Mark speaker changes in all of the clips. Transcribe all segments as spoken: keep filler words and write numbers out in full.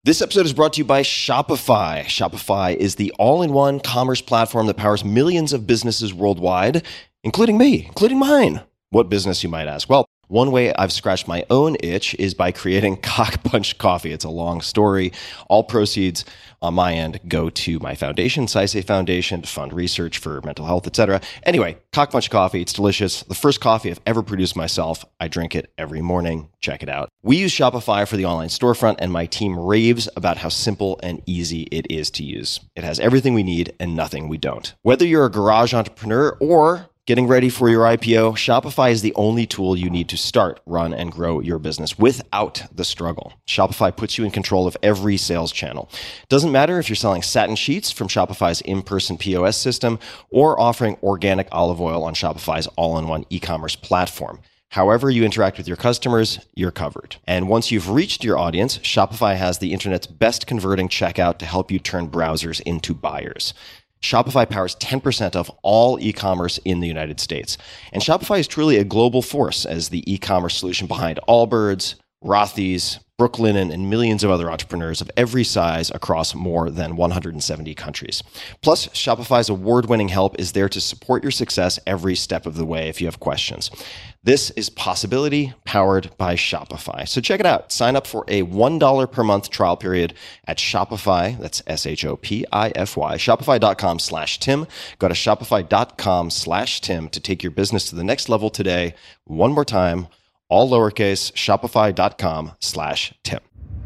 Speaker 1: This episode is brought to you by Shopify. Shopify is the all-in-one commerce platform that powers millions of businesses worldwide, including me, including mine. What business, you might ask? Well, one way I've scratched my own itch is by creating Cock Punch Coffee. It's a long story. All proceeds on my end go to my foundation, SciSafe Foundation, to fund research for mental health, et cetera. Anyway, Cock Punch Coffee, it's delicious. The first coffee I've ever produced myself. I drink it every morning. Check it out. We use Shopify for the online storefront, and my team raves about how simple and easy it is to use. It has everything we need and nothing we don't. Whether you're a garage entrepreneur or getting ready for your I P O, Shopify is the only tool you need to start, run, and grow your business without the struggle. Shopify puts you in control of every sales channel. Doesn't matter if you're selling satin sheets from Shopify's in-person P O S system or offering organic olive oil on Shopify's all-in-one e-commerce platform. However you interact with your customers, you're covered. And once you've reached your audience, Shopify has the internet's best converting checkout to help you turn browsers into buyers. Shopify powers ten percent of all e-commerce in the United States. And Shopify is truly a global force as the e-commerce solution behind Allbirds, Rothy's, Brooklinen, and millions of other entrepreneurs of every size across more than one hundred seventy countries. Plus, Shopify's award-winning help is there to support your success every step of the way if you have questions. This is Possibility powered by Shopify. So check it out. Sign up for a one dollar per month trial period at Shopify. That's S H O P I F Y. Shopify.com slash Tim. Go to Shopify.com slash Tim to take your business to the next level today. One more time, all lowercase, Shopify.com slash Tim.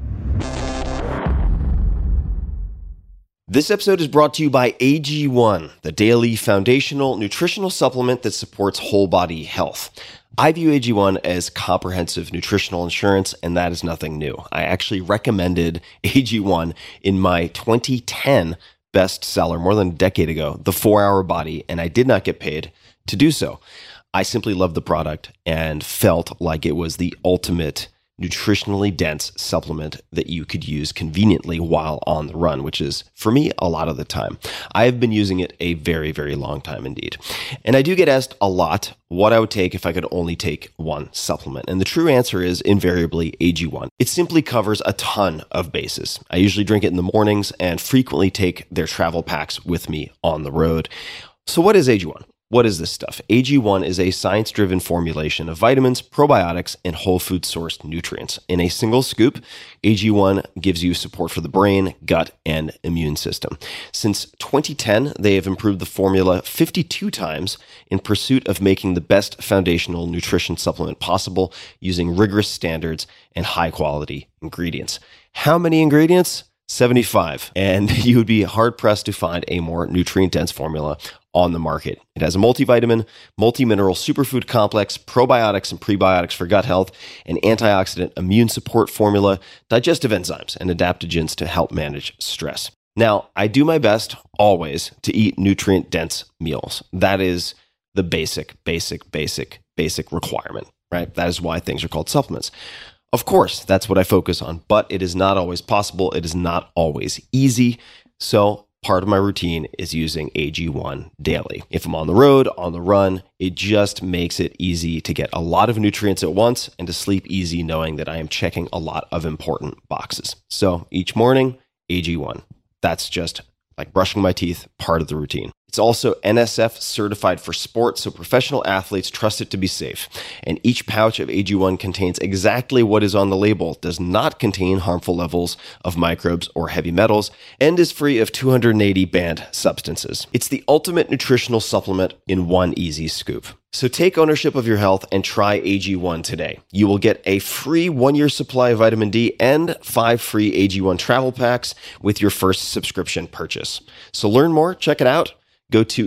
Speaker 1: This episode is brought to you by A G one, the daily foundational nutritional supplement that supports whole body health. I view A G one as comprehensive nutritional insurance, and that is nothing new. I actually recommended A G one in my twenty ten bestseller more than a decade ago, The four hour Body, and I did not get paid to do so. I simply loved the product and felt like it was the ultimate nutritionally dense supplement that you could use conveniently while on the run, which is, for me, a lot of the time. I have been using it a very, very long time indeed. And I do get asked a lot what I would take if I could only take one supplement. And the true answer is invariably A G one. It simply covers a ton of bases. I usually drink it in the mornings and frequently take their travel packs with me on the road. So what is A G one? What is this stuff? A G one is a science-driven formulation of vitamins, probiotics, and whole food sourced nutrients. In a single scoop, A G one gives you support for the brain, gut, and immune system. Since twenty ten, they have improved the formula fifty-two times in pursuit of making the best foundational nutrition supplement possible using rigorous standards and high-quality ingredients. How many ingredients? seventy-five. And you would be hard-pressed to find a more nutrient-dense formula on the market. It has a multivitamin, multi-mineral superfood complex, probiotics and prebiotics for gut health, an antioxidant immune support formula, digestive enzymes, and adaptogens to help manage stress. Now, I do my best always to eat nutrient-dense meals. That is the basic, basic, basic, basic requirement, right? That is why things are called supplements. Of course, that's what I focus on, but it is not always possible. It is not always easy. So part of my routine is using A G one daily. If I'm on the road, on the run, it just makes it easy to get a lot of nutrients at once and to sleep easy knowing that I am checking a lot of important boxes. So each morning, A G one. That's just like brushing my teeth, part of the routine. It's also N S F certified for sports, so professional athletes trust it to be safe. And each pouch of A G one contains exactly what is on the label, does not contain harmful levels of microbes or heavy metals, and is free of two hundred eighty banned substances. It's the ultimate nutritional supplement in one easy scoop. So take ownership of your health and try A G one today. You will get a free one-year supply of vitamin D and five free A G one travel packs with your first subscription purchase. So learn more, check it out. Go to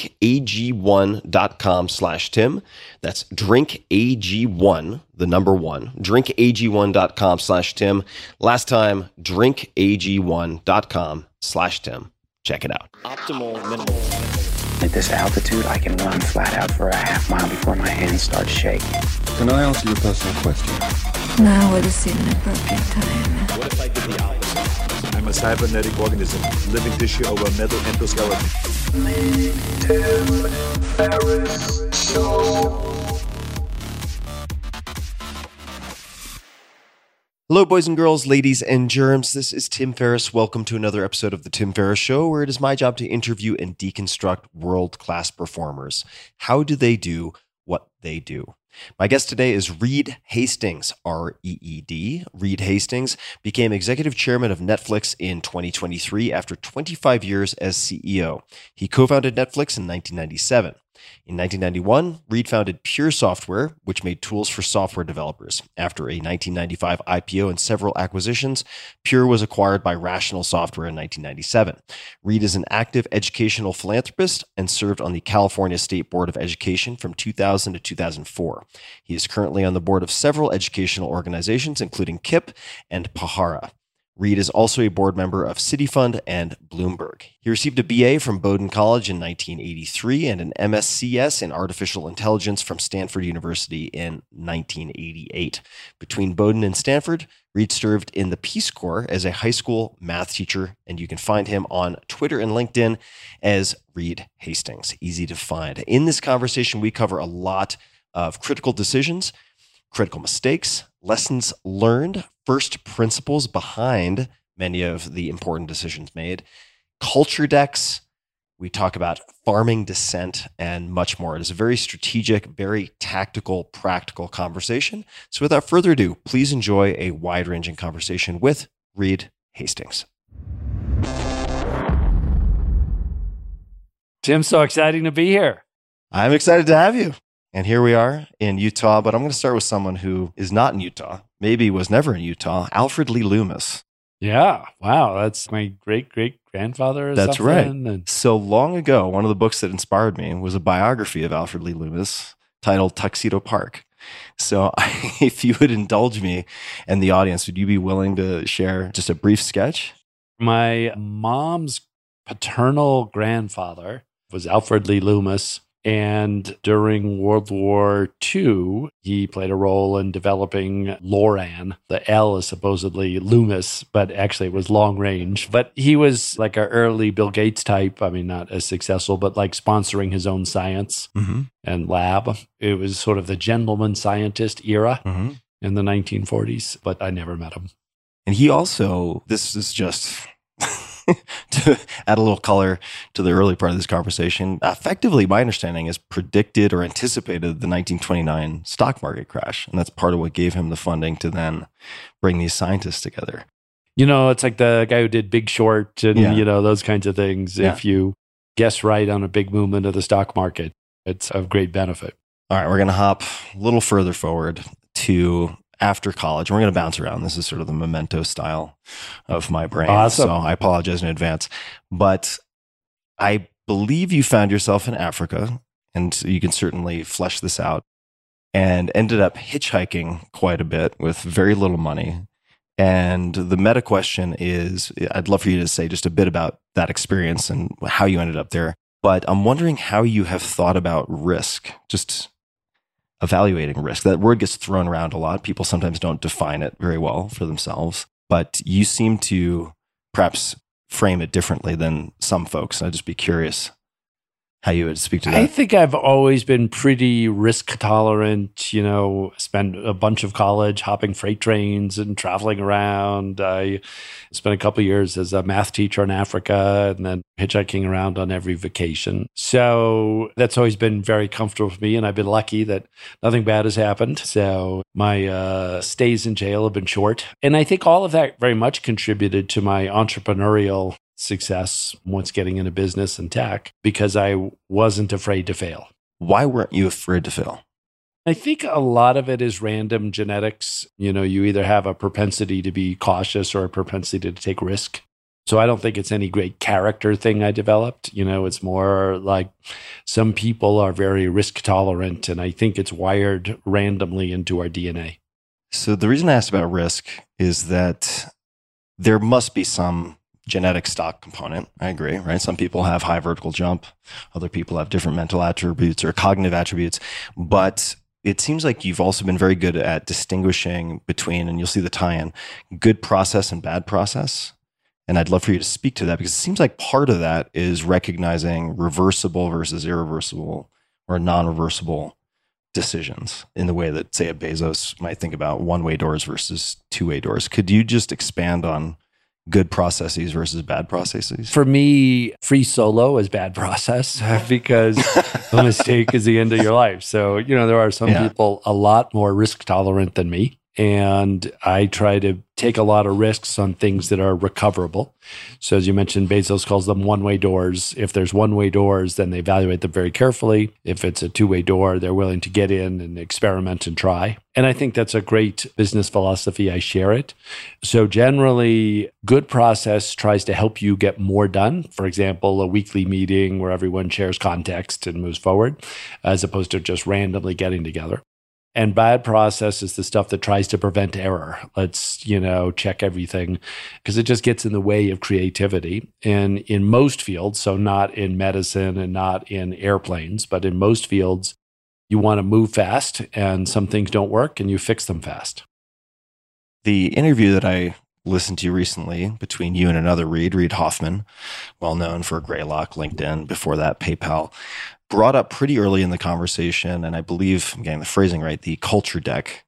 Speaker 1: drinkag1.com slash Tim. That's drinkag1, the number one, drinkag1.com slash Tim. Last time, drinkag1.com slash Tim. Check it out. Optimal minimal.
Speaker 2: At this altitude, I can run flat out for a half mile before my hands start shaking.
Speaker 3: Can I answer your personal question?
Speaker 4: Now would seem an appropriate time.
Speaker 5: What if I did the opposite? I'm a cybernetic organism, living tissue over a metal endoskeleton.
Speaker 6: Tim Ferriss Show.
Speaker 1: Hello, boys and girls, ladies and germs. This is Tim Ferriss. Welcome to another episode of The Tim Ferriss Show, where it is my job to interview and deconstruct world-class performers. How do they do what they do? My guest today is Reed Hastings, R E E D. Reed Hastings became executive chairman of Netflix in twenty twenty-three after twenty-five years as C E O. He co-founded Netflix in nineteen ninety-seven. In nineteen ninety-one, Reed founded Pure Software, which made tools for software developers. After a nineteen ninety-five I P O and several acquisitions, Pure was acquired by Rational Software in nineteen ninety-seven. Reed is an active educational philanthropist and served on the California State Board of Education from two thousand to two thousand four. He is currently on the board of several educational organizations, including K I P and Pahara. Reed is also a board member of City Fund and Bloomberg. He received a B A from Bowdoin College in nineteen eighty-three and an M S C S in Artificial Intelligence from Stanford University in nineteen eighty-eight. Between Bowdoin and Stanford, Reed served in the Peace Corps as a high school math teacher, and you can find him on Twitter and LinkedIn as Reed Hastings. Easy to find. In this conversation, we cover a lot of critical decisions, critical mistakes, lessons learned, first principles behind many of the important decisions made, culture decks. We talk about farming dissent and much more. It is a very strategic, very tactical, practical conversation. So without further ado, please enjoy a wide-ranging conversation with Reed Hastings.
Speaker 7: Tim, so exciting to be here.
Speaker 1: I'm excited to have you. And here we are in Utah, but I'm going to start with someone who is not in Utah, maybe was never in Utah, Alfred Lee Loomis.
Speaker 7: Yeah. Wow. That's my great, great grandfather. Or
Speaker 1: That's
Speaker 7: something.
Speaker 1: right.
Speaker 7: And
Speaker 1: So long ago, one of the books that inspired me was a biography of Alfred Lee Loomis titled Tuxedo Park. So if you would indulge me and the audience, would you be willing to share just a brief sketch?
Speaker 7: my mom's paternal grandfather was Alfred Lee Loomis. And during World War Two, he played a role in developing LORAN. The L is supposedly Loomis, but actually it was long range. But he was like an early Bill Gates type. I mean, not as successful, but like sponsoring his own science
Speaker 1: Mm-hmm.
Speaker 7: and lab. It was sort of the gentleman scientist era
Speaker 1: Mm-hmm.
Speaker 7: in the nineteen forties, but I never met him.
Speaker 1: And he also, this is just to add a little color to the early part of this conversation, effectively, my understanding is predicted or anticipated the nineteen twenty-nine stock market crash. And that's part of what gave him the funding to then bring these scientists together.
Speaker 7: You know, it's like the guy who did Big Short and,
Speaker 1: Yeah.
Speaker 7: you know, those kinds of things.
Speaker 1: Yeah.
Speaker 7: If you guess right on a big movement of the stock market, it's of great benefit.
Speaker 1: All right, we're going to hop a little further forward to after college. We're going to bounce around. This is sort of the memento style of my brain.
Speaker 7: Awesome.
Speaker 1: So I apologize in advance. But I believe you found yourself in Africa, and you can certainly flesh this out, and ended up hitchhiking quite a bit with very little money. And the meta question is, I'd love for you to say just a bit about that experience and how you ended up there. But I'm wondering how you have thought about risk, just evaluating risk. That word gets thrown around a lot. People sometimes don't define it very well for themselves, but you seem to perhaps frame it differently than some folks. I'd just be curious how you would speak to that.
Speaker 7: I think I've always been pretty risk tolerant, you know, spent a bunch of college hopping freight trains and traveling around. I spent a couple of years as a math teacher in Africa and then hitchhiking around on every vacation. So that's always been very comfortable for me. And I've been lucky that nothing bad has happened. So my uh, stays in jail have been short. And I think all of that very much contributed to my entrepreneurial success once getting into business and tech, because I wasn't afraid to fail.
Speaker 1: Why weren't you afraid to fail?
Speaker 7: I think a lot of it is random genetics. You know, you either have a propensity to be cautious or a propensity to take risk. So I don't think it's any great character thing I developed. You know, it's more like some people are very risk tolerant, and I think it's wired randomly into our D N A.
Speaker 1: So the reason I asked about risk is that there must be some genetic stock component. I agree, right? Some people have high vertical jump. Other people have different mental attributes or cognitive attributes. But it seems like you've also been very good at distinguishing between, and you'll see the tie-in, good process and bad process. And I'd love for you to speak to that, because it seems like part of that is recognizing reversible versus irreversible or non-reversible decisions in the way that, say, a Bezos might think about one-way doors versus two-way doors. Could you just expand on good processes versus bad processes?
Speaker 7: For me, free solo is bad process because a mistake is the end of your life. So, you know, there are some yeah. people a lot more risk tolerant than me. And I try to take a lot of risks on things that are recoverable. So as you mentioned, Bezos calls them one-way doors. If there's one-way doors, then they evaluate them very carefully. If it's a two-way door, they're willing to get in and experiment and try. And I think that's a great business philosophy. I share it. So generally, good process tries to help you get more done. For example, a weekly meeting where everyone shares context and moves forward, as opposed to just randomly getting together. And bad process is the stuff that tries to prevent error. Let's, you know, check everything because it just gets in the way of creativity. And in most fields, so not in medicine and not in airplanes, but in most fields, you want to move fast and some things don't work and you fix them fast.
Speaker 1: The interview that I listened to recently between you and another Reid, Reid Hoffman, well known for Greylock, LinkedIn, before that PayPal, brought up pretty early in the conversation, and I believe I'm getting the phrasing right, the culture deck.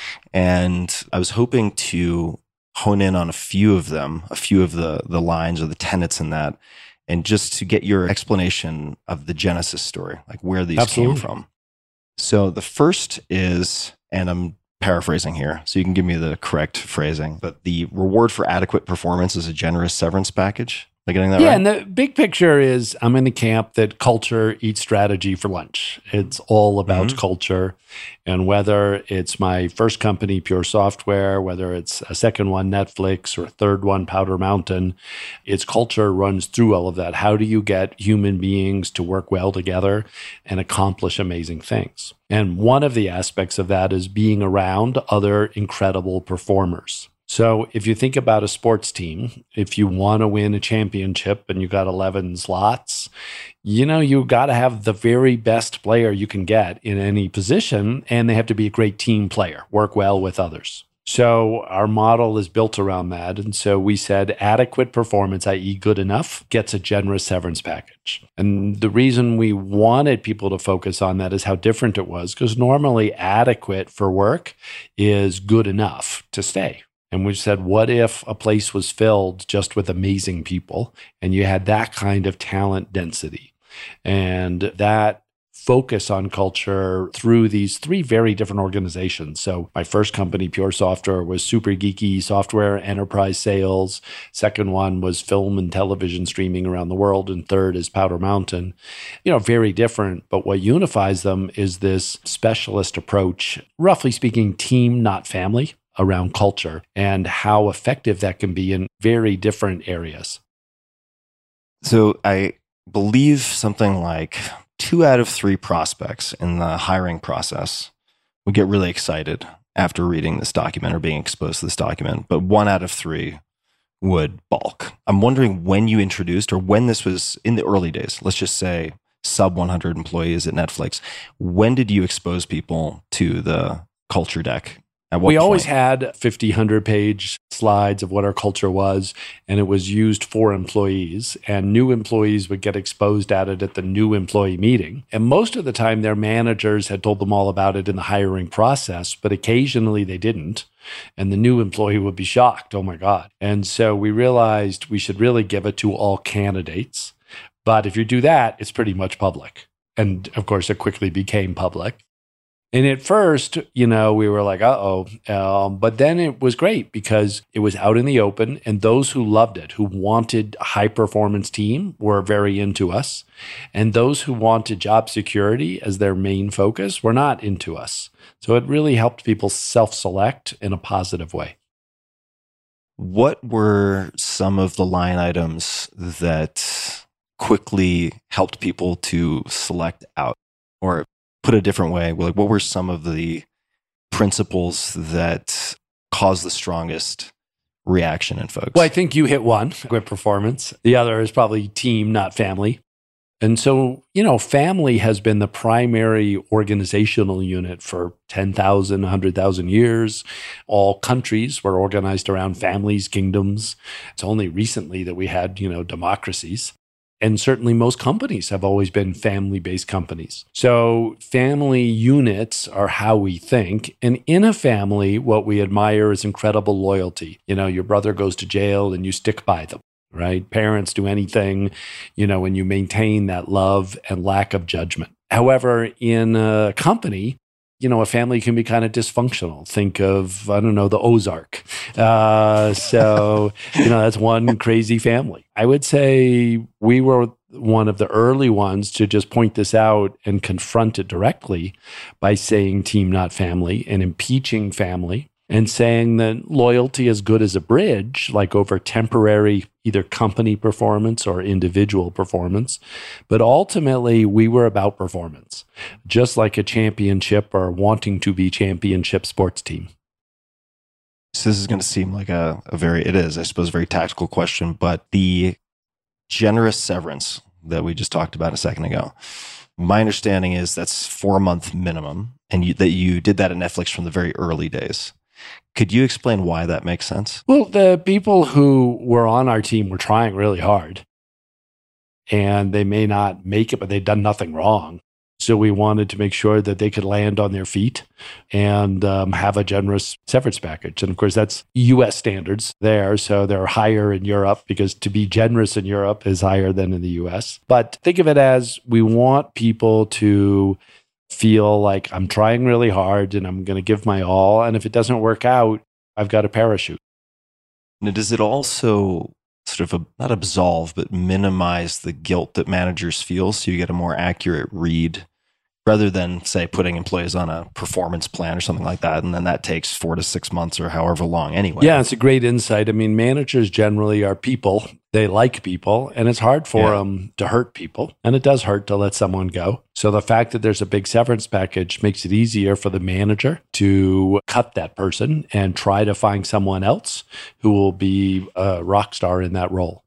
Speaker 1: And I was hoping to hone in on a few of them, a few of the, the lines or the tenets in that, and just to get your explanation of the genesis story, like where these Absolutely. Came from. So the first is, and I'm paraphrasing here, so you can give me the correct phrasing, but the reward for adequate performance is a generous severance package. Am I getting that
Speaker 7: yeah,
Speaker 1: right?
Speaker 7: and the big picture is I'm in the camp that culture eats strategy for lunch. It's all about mm-hmm. culture. And whether it's my first company, Pure Software, whether it's a second one, Netflix, or a third one, Powder Mountain, its culture runs through all of that. How do you get human beings to work well together and accomplish amazing things? And one of the aspects of that is being around other incredible performers. So if you think about a sports team, if you want to win a championship and you got eleven slots, you know, you got to have the very best player you can get in any position, and they have to be a great team player, work well with others. So our model is built around that. And so we said adequate performance, that is good enough, gets a generous severance package. And the reason we wanted people to focus on that is how different it was, because normally adequate for work is good enough to stay. And we said, what if a place was filled just with amazing people and you had that kind of talent density? And that focus on culture through these three very different organizations. So my first company, Pure Software, was super geeky software, enterprise sales. Second one was film and television streaming around the world. And third is Powder Mountain. You know, very different. But what unifies them is this specialist approach, roughly speaking, team, not family, around culture and how effective that can be in very different areas.
Speaker 1: So I believe something like two out of three prospects in the hiring process would get really excited after reading this document or being exposed to this document, but one out of three would balk. I'm wondering when you introduced or when this was in the early days, let's just say sub one hundred employees at Netflix, when did you expose people to the culture deck?
Speaker 7: We always had fifty, one hundred page slides of what our culture was, and it was used for employees, and new employees would get exposed at it at the new employee meeting. And most of the time, their managers had told them all about it in the hiring process, but occasionally they didn't. And the new employee would be shocked. Oh my God. And so we realized we should really give it to all candidates. But if you do that, it's pretty much public. And of course, it quickly became public. And at first, you know, we were like, uh-oh. Um, but then it was great because it was out in the open, and those who loved it, who wanted a high-performance team, were very into us. And those who wanted job security as their main focus were not into us. So it really helped people self-select in a positive way.
Speaker 1: What were some of the line items that quickly helped people to select out? Or put a different way, like what were some of the principles that caused the strongest reaction in folks?
Speaker 7: Well, I think you hit one, good performance. The other is probably team, not family. And so, you know, family has been the primary organizational unit for ten thousand, one hundred thousand years. All countries were organized around families, kingdoms. It's only recently that we had, you know, democracies. And certainly most companies have always been family-based companies. So family units are how we think. And in a family, what we admire is incredible loyalty. You know, your brother goes to jail and you stick by them, right? Parents do anything, you know, and you maintain that love and lack of judgment. However, in a company, you know, a family can be kind of dysfunctional. Think of, I don't know, the Ozark. Uh, so, you know, that's one crazy family. I would say we were one of the early ones to just point this out and confront it directly by saying team, not family, and impeaching family, and saying that loyalty is good as a bridge, like over temporary either company performance or individual performance. But ultimately, we were about performance, just like a championship or wanting to be championship sports team.
Speaker 1: So this is going to seem like a, a very, it is, I suppose, a very tactical question, but the generous severance that we just talked about a second ago, my understanding is that's four month minimum, and you, that you did that at Netflix from the very early days. Could you explain why that makes sense?
Speaker 7: Well, the people who were on our team were trying really hard, and they may not make it, but they'd done nothing wrong. So we wanted to make sure that they could land on their feet and um, have a generous severance package. And of course, that's U S standards there. So they're higher in Europe because to be generous in Europe is higher than in the U S. But think of it as we want people to feel like I'm trying really hard and I'm going to give my all. And if it doesn't work out, I've got a parachute.
Speaker 1: Now, does it also sort of, a, not absolve, but minimize the guilt that managers feel so you get a more accurate read rather than, say, putting employees on a performance plan or something like that, and then that takes four to six months or however long anyway?
Speaker 7: Yeah, it's a great insight. I mean, managers generally are people. They like people, and it's hard for yeah. them to hurt people, and it does hurt to let someone go. So the fact that there's a big severance package makes it easier for the manager to cut that person and try to find someone else who will be a rock star in that role.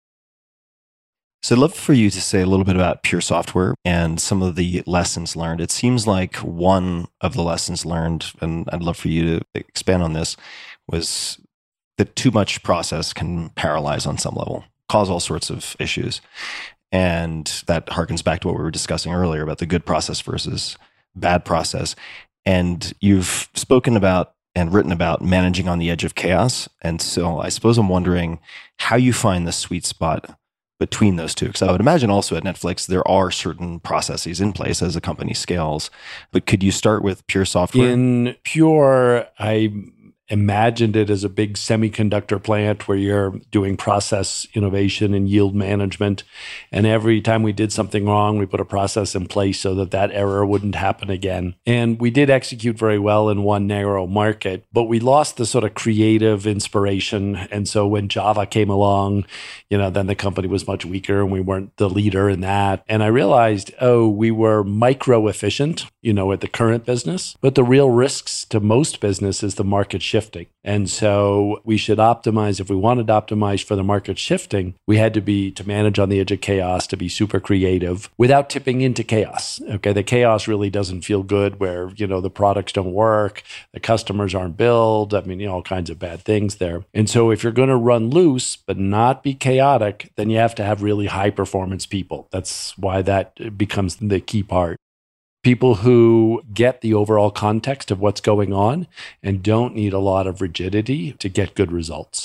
Speaker 1: So I'd love for you to say a little bit about Pure Software and some of the lessons learned. It seems like one of the lessons learned, and I'd love for you to expand on this, was that too much process can paralyze on some level, cause all sorts of issues. And that harkens back to what we were discussing earlier about the good process versus bad process. And you've spoken about and written about managing on the edge of chaos. And so I suppose I'm wondering how you find the sweet spot between those two. Because I would imagine also at Netflix, there are certain processes in place as a company scales. But could you start with Pure Software?
Speaker 7: In Pure, I imagined it as a big semiconductor plant where you're doing process innovation and yield management. And every time we did something wrong, we put a process in place so that that error wouldn't happen again. And we did execute very well in one narrow market, but we lost the sort of creative inspiration. And so when Java came along, you know, then the company was much weaker and we weren't the leader in that. And I realized, oh, we were micro efficient, you know, at the current business, but the real risks to most business is the market shifting. And so we should optimize. If we wanted to optimize for the market shifting, we had to be to manage on the edge of chaos, to be super creative without tipping into chaos. Okay. The chaos really doesn't feel good where, you know, the products don't work, the customers aren't billed. I mean, you know, all kinds of bad things there. And so if you're going to run loose, but not be chaotic, then you have to have really high performance people. That's why that becomes the key part. People who get the overall context of what's going on and don't need a lot of rigidity to get good results.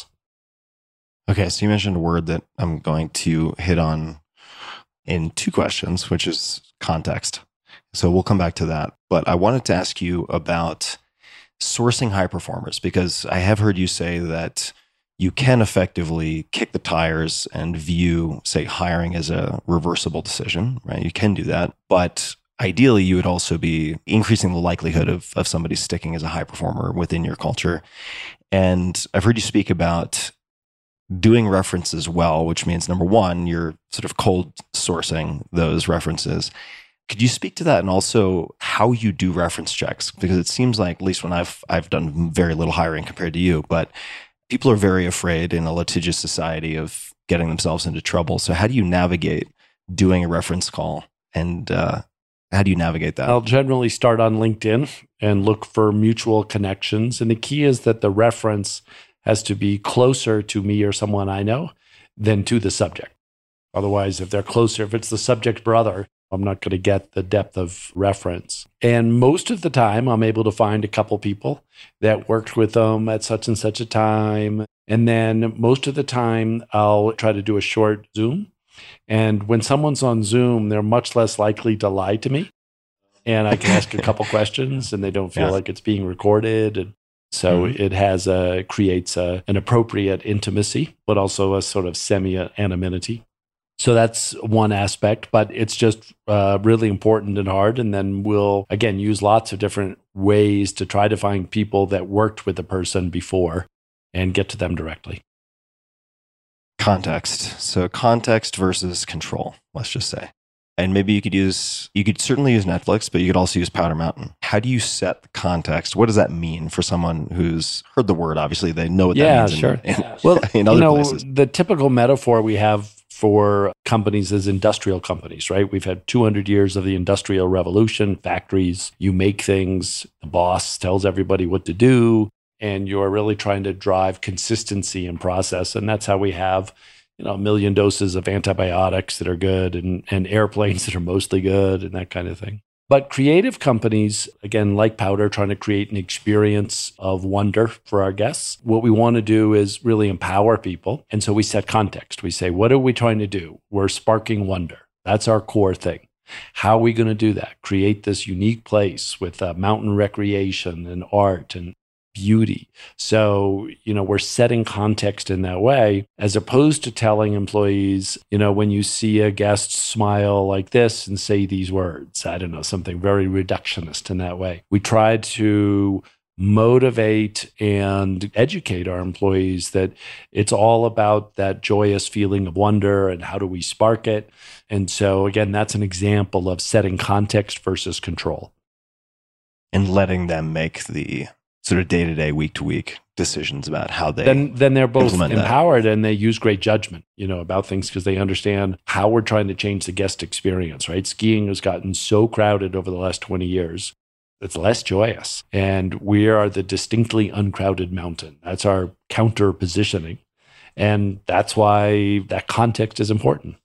Speaker 1: Okay, so you mentioned a word that I'm going to hit on in two questions, which is context. So we'll come back to that. But I wanted to ask you about sourcing high performers, because I have heard you say that you can effectively kick the tires and view, say, hiring as a reversible decision, right? You can do that. But ideally, you would also be increasing the likelihood of, of somebody sticking as a high performer within your culture. And I've heard you speak about doing references well, which means, number one, you're sort of cold sourcing those references. Could you speak to that, and also how you do reference checks? Because it seems like, at least when I've I've done very little hiring compared to you, but people are very afraid in a litigious society of getting themselves into trouble. So how do you navigate doing a reference call, and uh, how do you navigate that?
Speaker 7: I'll generally start on LinkedIn and look for mutual connections. And the key is that the reference has to be closer to me or someone I know than to the subject. Otherwise, if they're closer, if it's the subject brother, I'm not going to get the depth of reference. And most of the time, I'm able to find a couple people that worked with them at such and such a time. And then most of the time, I'll try to do a short Zoom. And when someone's on Zoom, they're much less likely to lie to me. And I can ask a couple questions and they don't feel yeah. like it's being recorded. And so mm-hmm. it has a, creates a, an appropriate intimacy, but also a sort of semi-anonymity. So that's one aspect, but it's just uh, really important and hard. And then we'll, again, use lots of different ways to try to find people that worked with the person before and get to them directly.
Speaker 1: Context. So context versus control, let's just say. And maybe you could use, you could certainly use Netflix, but you could also use Powder Mountain. How do you set the context? What does that mean for someone who's heard the word? Obviously, they know what
Speaker 7: yeah,
Speaker 1: that means.
Speaker 7: Sure.
Speaker 1: In, in,
Speaker 7: yeah, well,
Speaker 1: in other
Speaker 7: you know,
Speaker 1: places.
Speaker 7: The typical metaphor we have for companies is industrial companies, right? We've had two hundred years of the Industrial Revolution, factories, you make things, the boss tells everybody what to do, and you're really trying to drive consistency in process. And that's how we have, you know, a million doses of antibiotics that are good and, and airplanes that are mostly good and that kind of thing. But creative companies, again, like Powder, trying to create an experience of wonder for our guests. What we want to do is really empower people. And so we set context. We say, what are we trying to do? We're sparking wonder. That's our core thing. How are we going to do that? Create this unique place with uh, mountain recreation and art and beauty. So, you know, we're setting context in that way, as opposed to telling employees, you know, when you see a guest smile like this and say these words, I don't know, something very reductionist in that way. We try to motivate and educate our employees that it's all about that joyous feeling of wonder and how do we spark it. And so, again, that's an example of setting context versus control.
Speaker 1: And letting them make the sort of day-to-day, week-to-week decisions about how they
Speaker 7: then then they're both empowered
Speaker 1: that.
Speaker 7: And they use great judgment, you know, about things because they understand how we're trying to change the guest experience, right? Skiing has gotten so crowded over the last twenty years. It's less joyous. And we are the distinctly uncrowded mountain. That's our counter positioning. And that's why that context is important.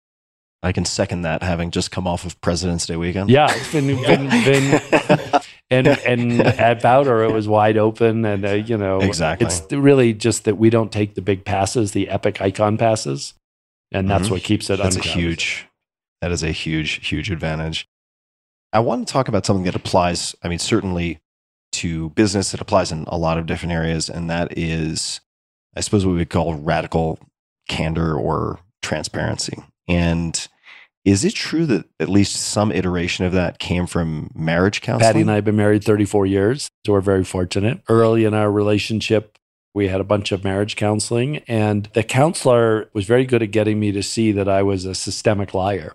Speaker 1: I can second that, having just come off of President's Day weekend.
Speaker 7: Yeah, it's been, been, been and and at Powder it was wide open, and uh, you know,
Speaker 1: exactly.
Speaker 7: It's really just that we don't take the big passes, the epic icon passes, and that's mm-hmm. what keeps it.
Speaker 1: That's
Speaker 7: uncrowded.
Speaker 1: a huge. That is a huge, huge advantage. I want to talk about something that applies. I mean, certainly to business, it applies in a lot of different areas, and that is, I suppose, what we call radical candor or transparency. And is it true that at least some iteration of that came from marriage counseling?
Speaker 7: Patty and I have been married thirty-four years, so we're very fortunate. Early in our relationship, we had a bunch of marriage counseling, and the counselor was very good at getting me to see that I was a systemic liar.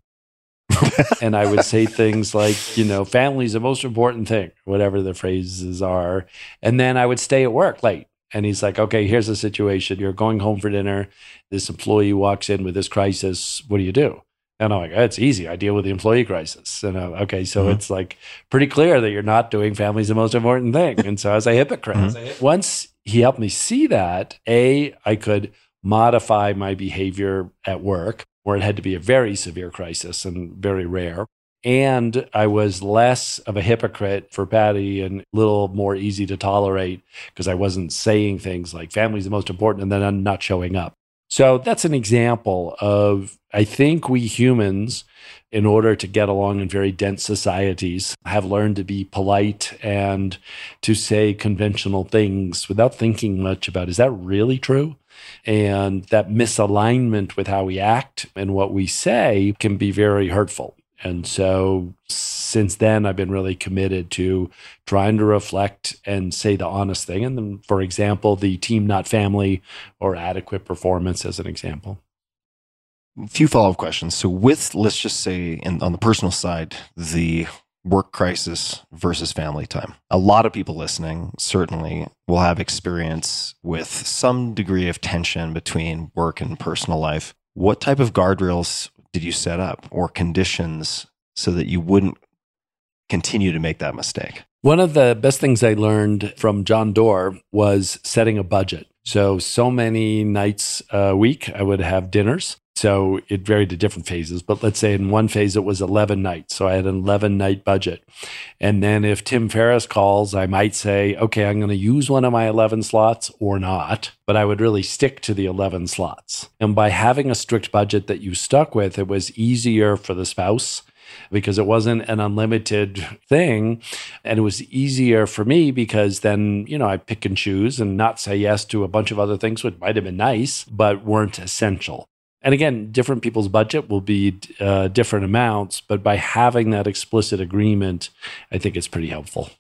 Speaker 7: And I would say things like, you know, family's the most important thing, whatever the phrases are. And then I would stay at work late. And he's like, okay, here's the situation. You're going home for dinner. This employee walks in with this crisis. What do you do? And I'm like, oh, it's easy. I deal with the employee crisis. And I'm, okay, so mm-hmm. it's like pretty clear that you're not doing family's the most important thing. And so I was a hypocrite. Mm-hmm. Once he helped me see that, A, I could modify my behavior at work, where it had to be a very severe crisis and very rare. And I was less of a hypocrite for Patty and a little more easy to tolerate because I wasn't saying things like family's the most important and then I'm not showing up. So that's an example of, I think we humans, in order to get along in very dense societies, have learned to be polite and to say conventional things without thinking much about, is that really true? And that misalignment with how we act and what we say can be very hurtful. And so since then, I've been really committed to trying to reflect and say the honest thing. And then, for example, the team, not family, or adequate performance as an example.
Speaker 1: A few follow-up questions. So with, let's just say, in, on the personal side, the work crisis versus family time. A lot of people listening certainly will have experience with some degree of tension between work and personal life. What type of guardrails did you set up or conditions so that you wouldn't continue to make that mistake?
Speaker 7: One of the best things I learned from John Doerr was setting a budget. So, so many nights a week, I would have dinners. So it varied at different phases. But let's say in one phase, it was eleven nights. So I had an eleven night budget. And then if Tim Ferriss calls, I might say, okay, I'm going to use one of my eleven slots or not. But I would really stick to the eleven slots. And by having a strict budget that you stuck with, it was easier for the spouse because it wasn't an unlimited thing. And it was easier for me because then, you know, I pick and choose and not say yes to a bunch of other things, which might have been nice, but weren't essential. And again, different people's budget will be uh, different amounts, but by having that explicit agreement, I think it's pretty helpful.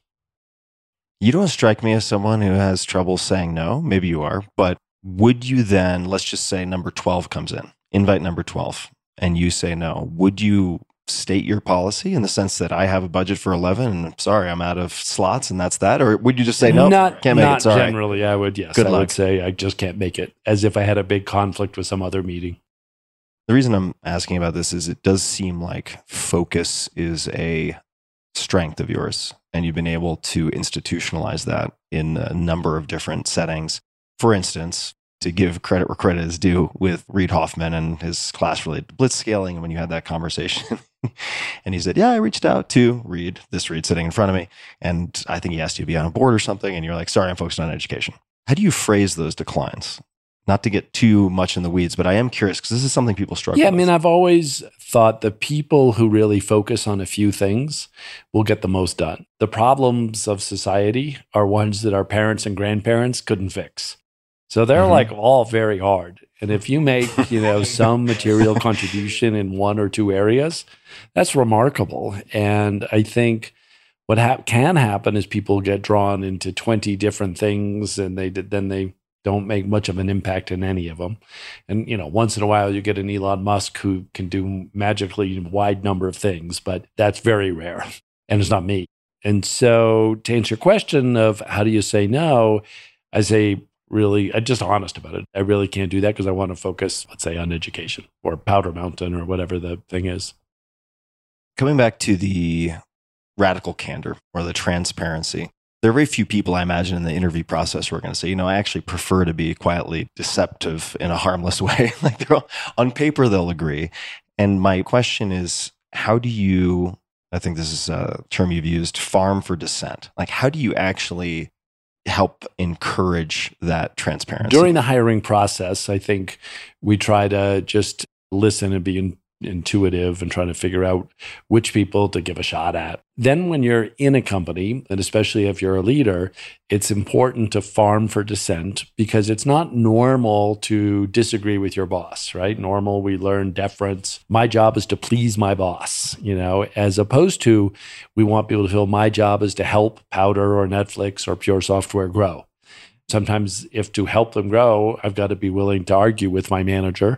Speaker 1: You don't strike me as someone who has trouble saying no. Maybe you are, but would you then, let's just say number twelve comes in, invite number twelve, and you say no. Would you state your policy in the sense that I have a budget for eleven and I'm sorry, I'm out of slots and that's that? Or would you just say no,
Speaker 7: not,
Speaker 1: can't make
Speaker 7: not
Speaker 1: it, sorry?
Speaker 7: Generally, I would, yes.
Speaker 1: Good
Speaker 7: I
Speaker 1: luck.
Speaker 7: would say I just can't make it, as if I had a big conflict with some other meeting.
Speaker 1: The reason I'm asking about this is it does seem like focus is a strength of yours, and you've been able to institutionalize that in a number of different settings. For instance, to give credit where credit is due with Reid Hoffman and his class related to blitzscaling, and when you had that conversation, and he said, yeah, I reached out to Reid, this Reid sitting in front of me, and I think he asked you to be on a board or something, and you're like, sorry, I'm focused on education. How do you phrase those declines? Not to get too much in the weeds, but I am curious because this is something people struggle
Speaker 7: Yeah, I
Speaker 1: with.
Speaker 7: mean, I've always thought the people who really focus on a few things will get the most done. The problems of society are ones that our parents and grandparents couldn't fix. So they're
Speaker 1: Mm-hmm.
Speaker 7: like all very hard. And if you make, you know, some material contribution in one or two areas, that's remarkable. And I think what ha- can happen is people get drawn into twenty different things, and they then they don't make much of an impact in any of them. And, you know, once in a while you get an Elon Musk who can do magically a wide number of things, but that's very rare. And it's not me. And so to answer your question of how do you say no, I say really, I'm just honest about it. I really can't do that because I want to focus, let's say, on education or Powder Mountain or whatever the thing is.
Speaker 1: Coming back to the radical candor or the transparency, there are very few people, I imagine, in the interview process who are going to say, you know, I actually prefer to be quietly deceptive in a harmless way. Like they're all, on paper, they'll agree. And my question is, how do you, I think this is a term you've used, farm for dissent? Like, how do you actually help encourage that transparency?
Speaker 7: During the hiring process, I think we try to just listen and be in, intuitive and trying to figure out which people to give a shot at. Then when you're in a company, and especially if you're a leader, it's important to farm for dissent because it's not normal to disagree with your boss, right? Normal, we learn deference. My job is to please my boss, you know, as opposed to we want people to feel my job is to help Powder or Netflix or Pure Software grow. Sometimes if to help them grow, I've got to be willing to argue with my manager,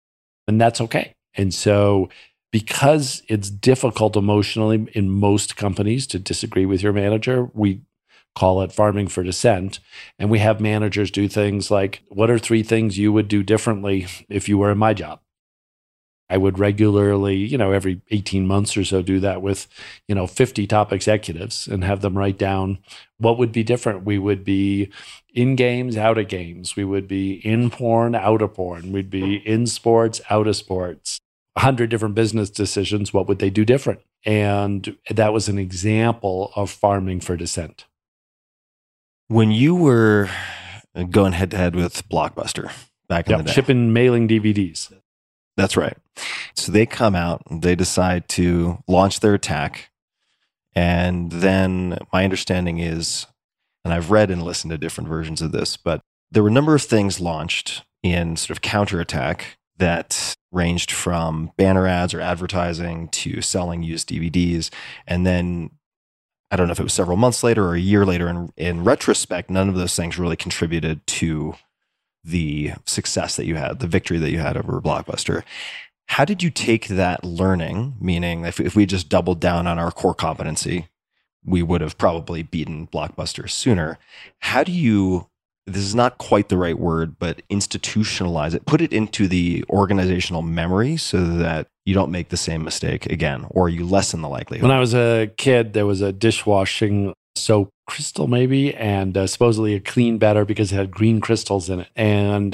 Speaker 7: and that's okay. And so because it's difficult emotionally in most companies to disagree with your manager, we call it farming for dissent. And we have managers do things like, what are three things you would do differently if you were in my job? I would regularly, you know, every eighteen months or so do that with, you know, fifty top executives and have them write down what would be different. We would be in games, out of games. We would be in porn, out of porn. We'd be in sports, out of sports. A hundred different business decisions. What would they do different? And that was an example of farming for dissent.
Speaker 1: When you were going head to head with Blockbuster back in
Speaker 7: Yep,
Speaker 1: the day.
Speaker 7: shipping, mailing D V Ds.
Speaker 1: That's right. So they come out, they decide to launch their attack. And then my understanding is, and I've read and listened to different versions of this, but there were a number of things launched in sort of counterattack that ranged from banner ads or advertising to selling used D V Ds. And then I don't know if it was several months later or a year later, in, in retrospect, none of those things really contributed to the success that you had, the victory that you had over Blockbuster. How did you take that learning, meaning if, if we just doubled down on our core competency, we would have probably beaten Blockbuster sooner. How do you, this is not quite the right word, but institutionalize it, put it into the organizational memory so that you don't make the same mistake again, or you lessen the likelihood?
Speaker 7: When I was a kid, there was a dishwashing soap, Crystal maybe, and uh, supposedly a clean better because it had green crystals in it. And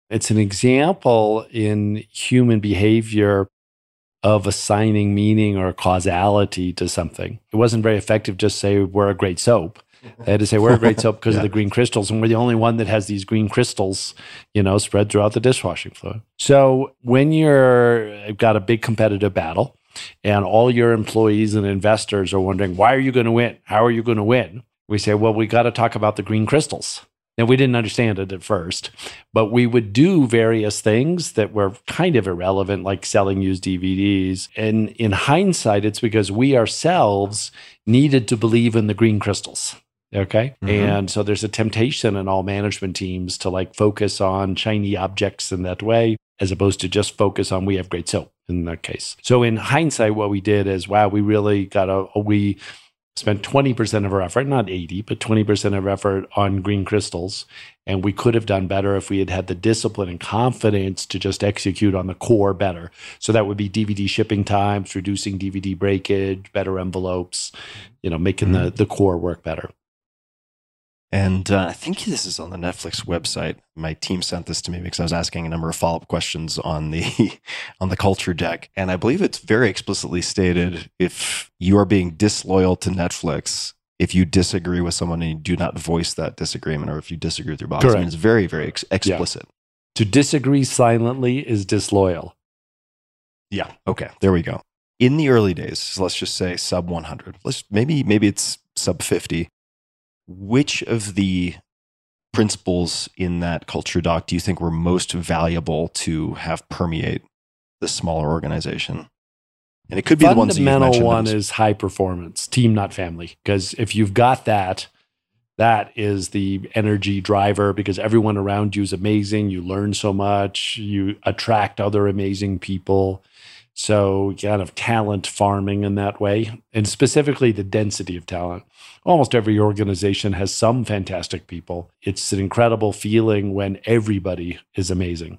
Speaker 7: It's an example in human behavior of assigning meaning or causality to something. It wasn't very effective just say we're a great soap. They had to say we're a great soap because yeah. of the green crystals, and we're the only one that has these green crystals, you know, spread throughout the dishwashing fluid. So when you're got a big competitive battle and all your employees and investors are wondering, why are you going to win? How are you going to win? We say, well, we got to talk about the green crystals. And we didn't understand it at first, but we would do various things that were kind of irrelevant, like selling used D V Ds. And in hindsight, it's because we ourselves needed to believe in the green crystals. Okay. Mm-hmm. And so there's a temptation in all management teams to like focus on shiny objects in that way, as opposed to just focus on we have great soap in that case. So in hindsight, what we did is, wow, we really got a, we spent twenty percent of our effort, not eighty, but twenty percent of our effort on green crystals. And we could have done better if we had had the discipline and confidence to just execute on the core better. So that would be D V D shipping times, reducing D V D breakage, better envelopes, you know, making mm-hmm. the, the core work better.
Speaker 1: And uh, I think this is on the Netflix website. My team sent this to me because I was asking a number of follow-up questions on the on the culture deck. And I believe it's very explicitly stated, if you are being disloyal to Netflix, if you disagree with someone and you do not voice that disagreement, or if you disagree with your boss, I mean, it's very, very ex- explicit.
Speaker 7: Yeah. To disagree silently is disloyal.
Speaker 1: Yeah. Okay. There we go. In the early days, let's just say sub one hundred. Let's maybe maybe it's sub fifty. Which of the principles in that culture doc do you think were most valuable to have permeate the smaller organization? And it could be the ones that you mentioned.
Speaker 7: Fundamental one is high performance, team, not family. Because if you've got that, that is the energy driver, because everyone around you is amazing. You learn so much. You attract other amazing people. So kind of talent farming in that way, and specifically the density of talent. Almost every organization has some fantastic people. It's an incredible feeling when everybody is amazing.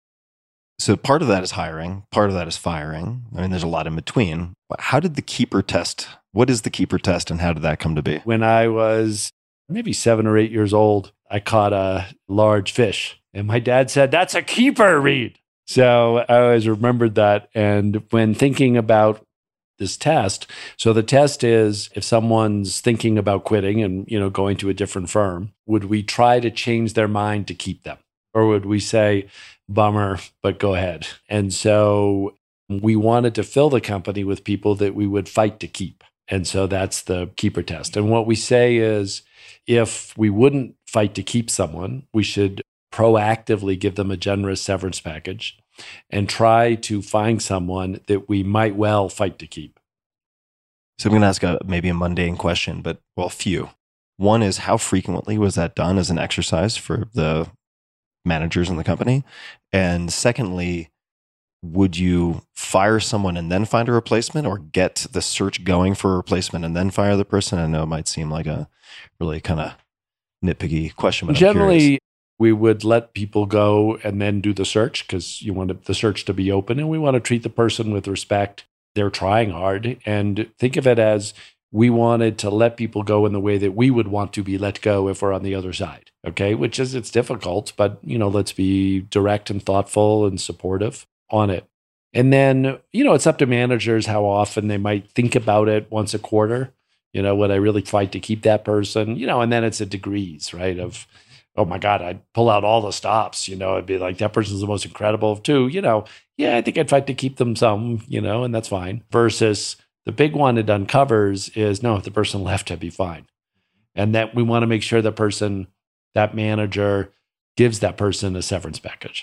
Speaker 1: So part of that is hiring, part of that is firing. I mean, there's a lot in between. How did the keeper test, what is the keeper test, and how did that come to be?
Speaker 7: When I was maybe seven or eight years old, I caught a large fish. And my dad said, "That's a keeper, Reed." So I always remembered that. And when thinking about this test, so the test is, if someone's thinking about quitting and, you know, going to a different firm, would we try to change their mind to keep them? Or would we say, bummer, but go ahead? And so we wanted to fill the company with people that we would fight to keep. And so that's the keeper test. And what we say is, if we wouldn't fight to keep someone, we should proactively give them a generous severance package and try to find someone that we might well fight to keep.
Speaker 1: So I'm going to ask a, maybe a mundane question, but well, few. One is, how frequently was that done as an exercise for the managers in the company? And secondly, would you fire someone and then find a replacement, or get the search going for a replacement and then fire the person? I know it might seem like a really kind of nitpicky question, but
Speaker 7: generally, we would let people go and then do the search, because you want the search to be open, and we want to treat the person with respect. They're trying hard, and think of it as we wanted to let people go in the way that we would want to be let go if we're on the other side. Okay, which is, it's difficult, but you know, let's be direct and thoughtful and supportive on it. And then, you know, it's up to managers how often they might think about it. Once a quarter, you know, would I really fight to keep that person? You know, and then it's a degrees, right? Of, oh my God, I'd pull out all the stops, you know, I'd be like, that person's the most incredible of two, you know, yeah, I think I'd fight to keep them some, you know, and that's fine. Versus the big one it uncovers is, no, if the person left, I'd be fine. And that we want to make sure the person, that manager, gives that person a severance package.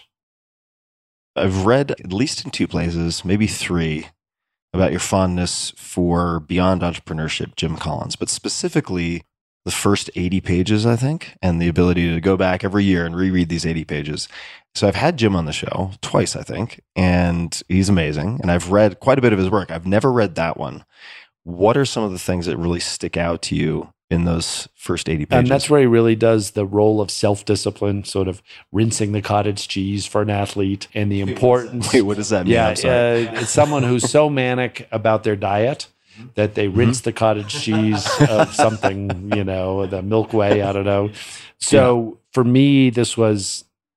Speaker 1: I've read, at least in two places, maybe three, about your fondness for Beyond Entrepreneurship, Jim Collins, but specifically the first eighty pages, I think, and the ability to go back every year and reread these eighty pages. So I've had Jim on the show twice, I think, and he's amazing. And I've read quite a bit of his work. I've never read that one. What are some of the things that really stick out to you in those first eighty pages?
Speaker 7: And that's where he really does the role of self-discipline, sort of rinsing the cottage cheese for an athlete, and the importance.
Speaker 1: Wait, what does that mean?
Speaker 7: Yeah,
Speaker 1: I'm sorry.
Speaker 7: Uh, it's someone who's so manic about their diet that they rinse mm-hmm. the cottage cheese of something, you know, the Milky Way, I don't know. So yeah. For me, this was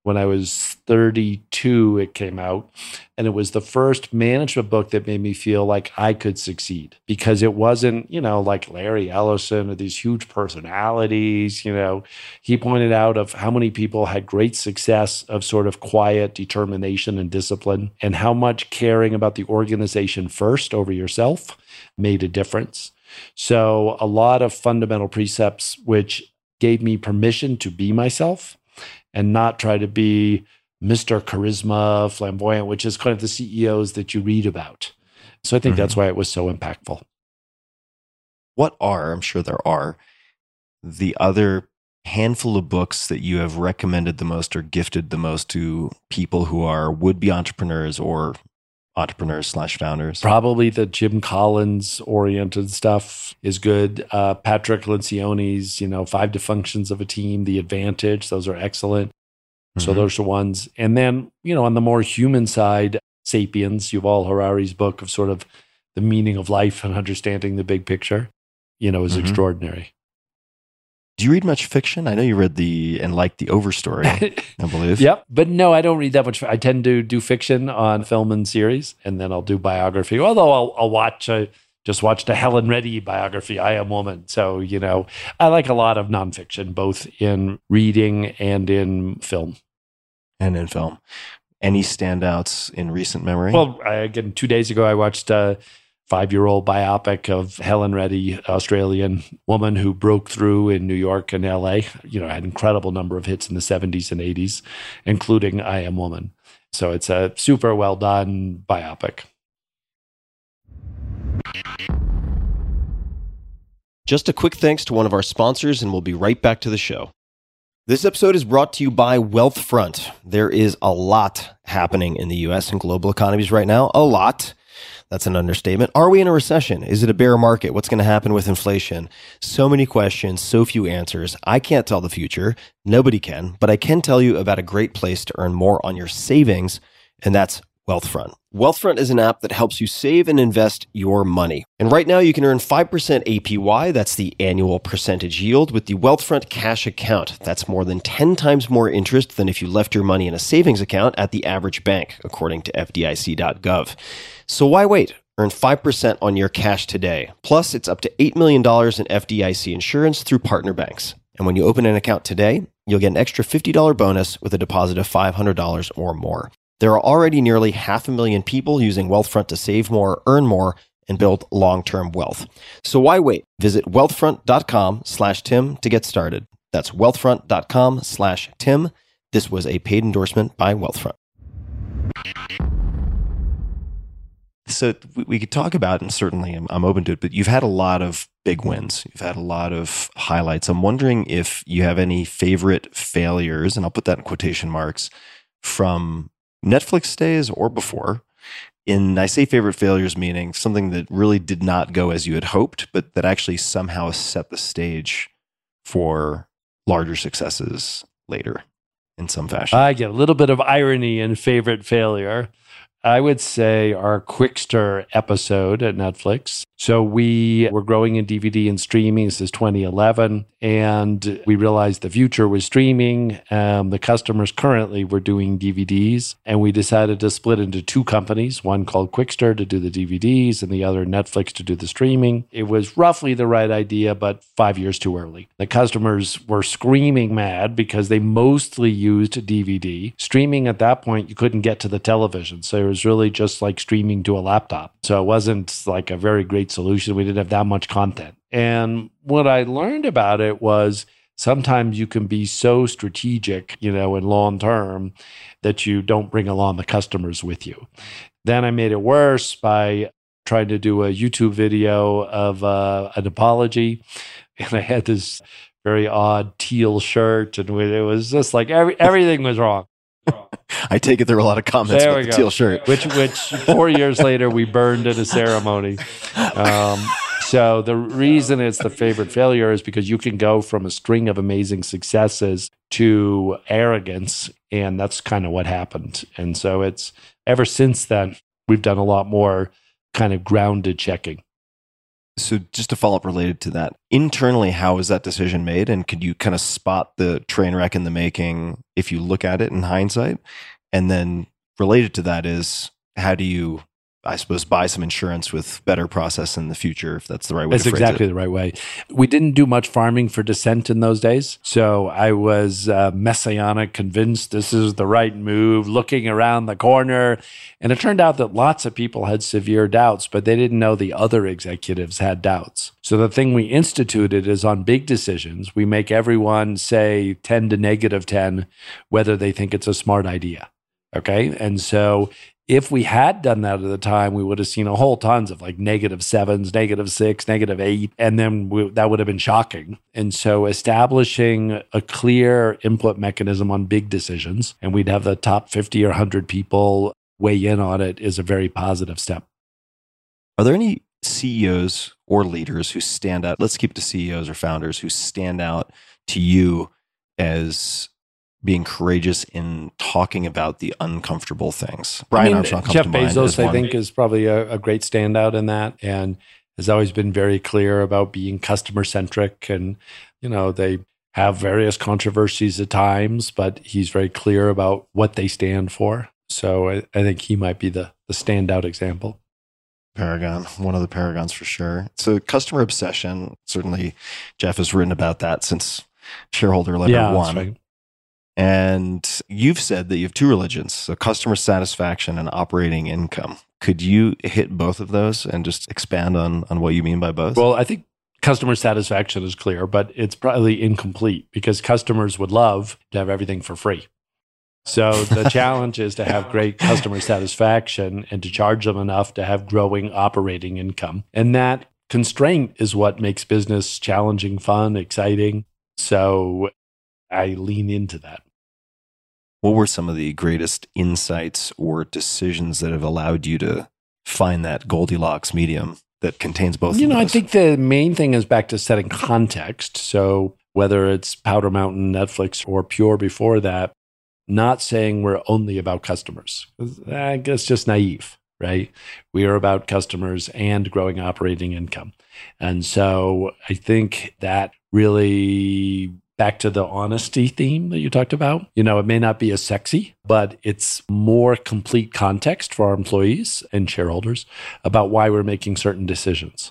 Speaker 7: When I was thirty-two, it came out. And it was the first management book that made me feel like I could succeed because it wasn't, you know, like Larry Ellison or these huge personalities. You know, he pointed out of how many people had great success of sort of quiet determination and discipline, and how much caring about the organization first over yourself made a difference. So a lot of fundamental precepts, which gave me permission to be myself and not try to be Mister Charisma, flamboyant, which is kind of the C E Os that you read about. So I think mm-hmm. that's why it was so impactful.
Speaker 1: What are, I'm sure there are, the other handful of books that you have recommended the most or gifted the most to people who are would-be entrepreneurs or entrepreneurs slash founders? Probably
Speaker 7: the Jim Collins oriented stuff is good. Uh, Patrick Lencioni's, you know, Five Dysfunctions of a Team, The Advantage, those are excellent. Mm-hmm. So those are ones. And then, you know, on the more human side, Sapiens, Yuval Harari's book of sort of the meaning of life and understanding the big picture, you know, is mm-hmm. extraordinary.
Speaker 1: Do you read much fiction? I know you read the and like the Overstory, I believe.
Speaker 7: Yep. But no, I don't read that much. I tend to do fiction on film and series, and then I'll do biography. Although I'll, I'll watch, I just watched a Helen Reddy biography, I Am Woman. So, you know, I like a lot of nonfiction, both in reading and in film.
Speaker 1: And in film. Any standouts in recent memory?
Speaker 7: Well, I, again, two days ago, I watched a five-year-old biopic of Helen Reddy, Australian woman who broke through in New York and L A. You know, had an incredible number of hits in the seventies and eighties, including I Am Woman. So it's a super well-done biopic.
Speaker 1: Just a quick thanks to one of our sponsors, and we'll be right back to the show. This episode is brought to you by Wealthfront. There is a lot happening in the U S and global economies right now. A lot. That's an understatement. Are we in a recession? Is it a bear market? What's going to happen with inflation? So many questions, so few answers. I can't tell the future. Nobody can. But I can tell you about a great place to earn more on your savings, and that's Wealthfront. Wealthfront is an app that helps you save and invest your money. And right now you can earn five percent A P Y, that's the annual percentage yield, with the Wealthfront Cash Account. That's more than ten times more interest than if you left your money in a savings account at the average bank, according to F D I C dot gov. So why wait? Earn five percent on your cash today. Plus, it's up to eight million dollars in F D I C insurance through partner banks. And when you open an account today, you'll get an extra fifty dollars bonus with a deposit of five hundred dollars or more. There are already nearly half a million people using Wealthfront to save more, earn more, and build long-term wealth. So why wait? Visit wealthfront.com slash Tim to get started. That's wealthfront.com slash Tim. This was a paid endorsement by Wealthfront. So we could talk about, and certainly I'm, I'm open to it, but you've had a lot of big wins. You've had a lot of highlights. I'm wondering if you have any favorite failures, and I'll put that in quotation marks, from Netflix days or before. In, I say favorite failures, meaning something that really did not go as you had hoped, but that actually somehow set the stage for larger successes later in some fashion.
Speaker 7: I get a little bit of irony in favorite failure. I would say our Quickster episode at Netflix. So we were growing in D V D and streaming. This is twenty eleven. And we realized the future was streaming. Um, the customers currently were doing D V Ds. And we decided to split into two companies, one called Quickster to do the D V Ds and the other Netflix to do the streaming. It was roughly the right idea, but five years too early. The customers were screaming mad because they mostly used D V D. Streaming at that point, you couldn't get to the television. So it was really just like streaming to a laptop. So it wasn't like a very great solution. We didn't have that much content. And what I learned about it was sometimes you can be so strategic, you know, and long term that you don't bring along the customers with you. Then I made it worse by trying to do a YouTube video of uh, an apology. And I had this very odd teal shirt, and it was just like every, everything was wrong.
Speaker 1: I take it there were a lot of comments
Speaker 7: there
Speaker 1: about the go. teal shirt.
Speaker 7: Which, which four years later, we burned at a ceremony. Um, so the reason it's the favorite failure is because you can go from a string of amazing successes to arrogance, and that's kind of what happened. And so it's ever since then, we've done a lot more kind of grounded checking.
Speaker 1: So just to follow up related to that, internally, how is that decision made? And could you kind of spot the train wreck in the making if you look at it in hindsight? And then related to that is, how do you, I suppose, buy some insurance with better process in the future, if that's the right way
Speaker 7: That's
Speaker 1: to phrase
Speaker 7: exactly
Speaker 1: it?
Speaker 7: the right way. We didn't do much farming for dissent in those days. So I was uh, messianic, convinced this is the right move, looking around the corner. And it turned out that lots of people had severe doubts, but they didn't know the other executives had doubts. So the thing we instituted is, on big decisions, we make everyone say ten to negative ten, whether they think it's a smart idea. Okay. And so if we had done that at the time, we would have seen a whole tons of like negative sevens, negative six, negative eight, and then we, that would have been shocking. And so establishing a clear input mechanism on big decisions, and we'd have the top fifty or one hundred people weigh in on it, is a very positive step.
Speaker 1: Are there any C E Os or leaders who stand out? Let's keep it to C E Os or founders who stand out to you as being courageous in talking about the uncomfortable things. Brian
Speaker 7: I mean,
Speaker 1: Armstrong comes
Speaker 7: Jeff
Speaker 1: to mind as
Speaker 7: Bezos, I
Speaker 1: one.
Speaker 7: think, is probably a, a great standout in that, and has always been very clear about being customer centric. And, you know, they have various controversies at times, but he's very clear about what they stand for. So I, I think he might be the, the standout example.
Speaker 1: Paragon, one of the paragons for sure. So customer obsession, certainly Jeff has written about that since shareholder letter
Speaker 7: Yeah,
Speaker 1: one.
Speaker 7: that's right.
Speaker 1: And you've said that you have two religions, so customer satisfaction and operating income. Could you hit both of those and just expand on, on what you mean by both?
Speaker 7: Well, I think customer satisfaction is clear, but it's probably incomplete, because customers would love to have everything for free. So the challenge is to have great customer satisfaction and to charge them enough to have growing operating income. And that constraint is what makes business challenging, fun, exciting. So I lean into that.
Speaker 1: What were some of the greatest insights or decisions that have allowed you to find that Goldilocks medium that contains both
Speaker 7: You
Speaker 1: of
Speaker 7: know, I
Speaker 1: those?
Speaker 7: think the main thing is back to setting context. So whether it's Powder Mountain, Netflix, or Pure before that, not saying we're only about customers. I guess just naive, right? We are about customers and growing operating income. And so I think that really, back to the honesty theme that you talked about, you know, it may not be as sexy, but it's more complete context for our employees and shareholders about why we're making certain decisions.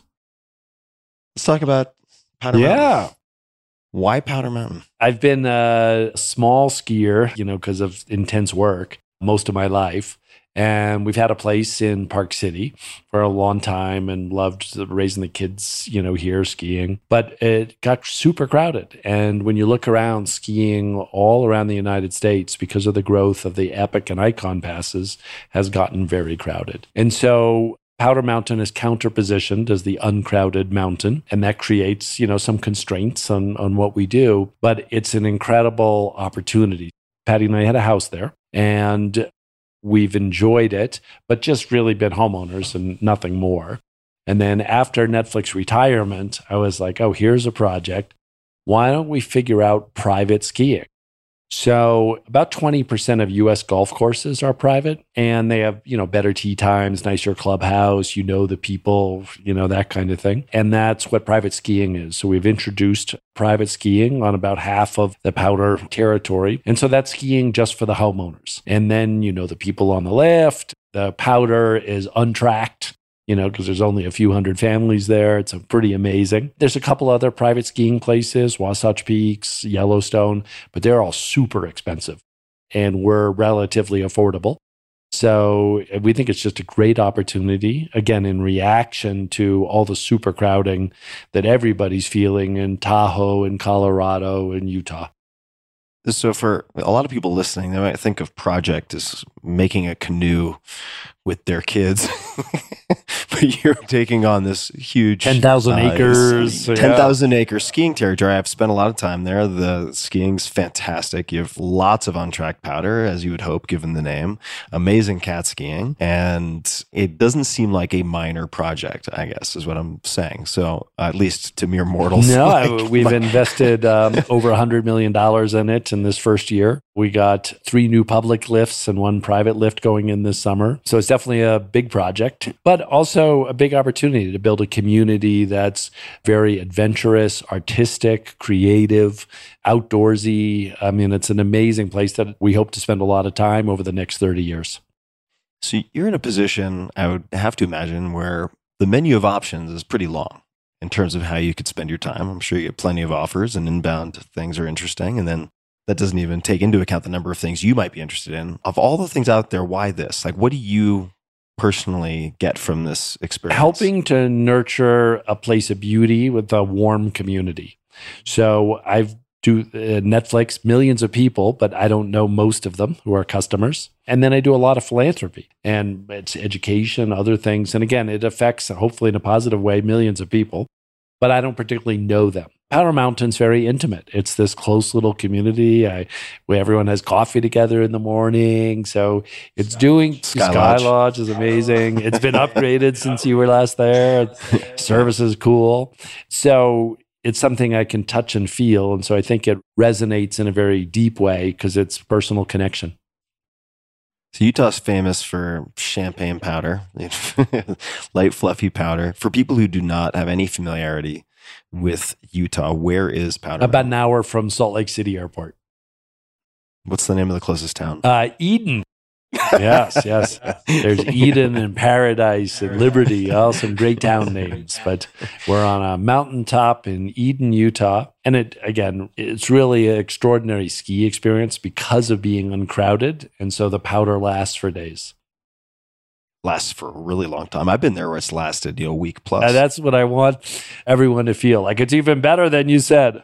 Speaker 1: Let's talk about Powder
Speaker 7: Yeah.
Speaker 1: Mountain. Why Powder Mountain?
Speaker 7: I've been a small skier, you know, because of intense work most of my life. And we've had a place in Park City for a long time and loved raising the kids, you know, here skiing. But it got super crowded. And when you look around, skiing all around the United States, because of the growth of the Epic and Icon passes, has gotten very crowded. And so Powder Mountain is counterpositioned as the uncrowded mountain, and that creates, you know, some constraints on, on what we do, but it's an incredible opportunity. Patty and I had a house there, and we've enjoyed it, but just really been homeowners and nothing more. And then after Netflix retirement, I was like, oh, here's a project. Why don't we figure out private skiing? So about twenty percent of U S golf courses are private, and they have, you know, better tee times, nicer clubhouse, you know, the people, you know, that kind of thing. And that's what private skiing is. So we've introduced private skiing on about half of the Powder territory. And so that's skiing just for the homeowners. And then, you know, the people on the lift, the Powder is untracked, you know, because there's only a few hundred families there. It's a pretty amazing. There's a couple other private skiing places, Wasatch Peaks, Yellowstone, but they're all super expensive, and we're relatively affordable. So we think it's just a great opportunity, again, in reaction to all the super crowding that everybody's feeling in Tahoe and Colorado and Utah.
Speaker 1: So for a lot of people listening, they might think of Project as making a canoe with their kids. But you're taking on this huge
Speaker 7: ten thousand acres.
Speaker 1: ten thousand yeah. acre skiing territory. I've spent a lot of time there. The skiing's fantastic. You have lots of untracked powder, as you would hope, given the name. Amazing cat skiing. And it doesn't seem like a minor project, I guess, is what I'm saying. So at least to mere mortals.
Speaker 7: No,
Speaker 1: like,
Speaker 7: we've
Speaker 1: like,
Speaker 7: invested um, over one hundred million dollars in it in this first year. We got three new public lifts and one private lift going in this summer. So it's definitely a big project. But also, also a big opportunity to build a community that's very adventurous, artistic, creative, outdoorsy. I mean, it's an amazing place that we hope to spend a lot of time over the next thirty years.
Speaker 1: So you're in a position, I would have to imagine, where the menu of options is pretty long in terms of how you could spend your time. I'm sure you get plenty of offers and inbound things are interesting. And then that doesn't even take into account the number of things you might be interested in. Of all the things out there, why this? Like, what do you personally get from this experience?
Speaker 7: Helping to nurture a place of beauty with a warm community. So I've do uh, Netflix, millions of people, but I don't know most of them who are customers. And then I do a lot of philanthropy and it's education, other things. And again, it affects, hopefully in a positive way, millions of people, but I don't particularly know them. Powder Mountain's very intimate. It's this close little community I, where everyone has coffee together in the morning. So it's Sky doing
Speaker 1: Sky,
Speaker 7: Sky
Speaker 1: Lodge.
Speaker 7: Lodge is amazing. It's been upgraded since you were last there. Service is cool. So it's something I can touch and feel. And so I think it resonates in a very deep way because it's personal connection.
Speaker 1: So Utah's famous for champagne powder, light, fluffy powder. For people who do not have any familiarity with Utah, where is Powder
Speaker 7: About
Speaker 1: Mountain?
Speaker 7: an hour from Salt Lake City Airport.
Speaker 1: What's the name of the closest town?
Speaker 7: Uh, Eden. Yes, yes. There's Eden and Paradise and Liberty, all some great town names. But we're on a mountaintop in Eden, Utah. And it again, it's really an extraordinary ski experience because of being uncrowded. And so the powder lasts for days.
Speaker 1: Lasts for a really long time. I've been there where it's lasted, you know, a week plus.
Speaker 7: And that's what I want everyone to feel. Like it's even better than you said.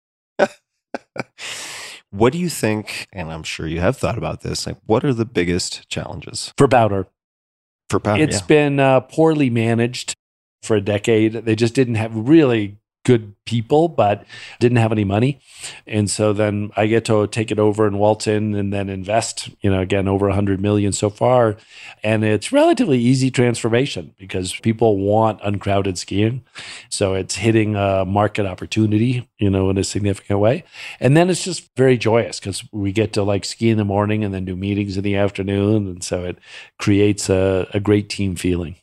Speaker 1: What do you think, and I'm sure you have thought about this, like what are the biggest challenges
Speaker 7: For powder.
Speaker 1: for powder?
Speaker 7: It's
Speaker 1: yeah.
Speaker 7: been uh, poorly managed for a decade. They just didn't have really good people, but didn't have any money. And so then I get to take it over and waltz in and then invest, you know, again, over a hundred million so far. And it's relatively easy transformation because people want uncrowded skiing. So it's hitting a market opportunity, you know, in a significant way. And then it's just very joyous because we get to like ski in the morning and then do meetings in the afternoon. And so it creates a, a great team feeling.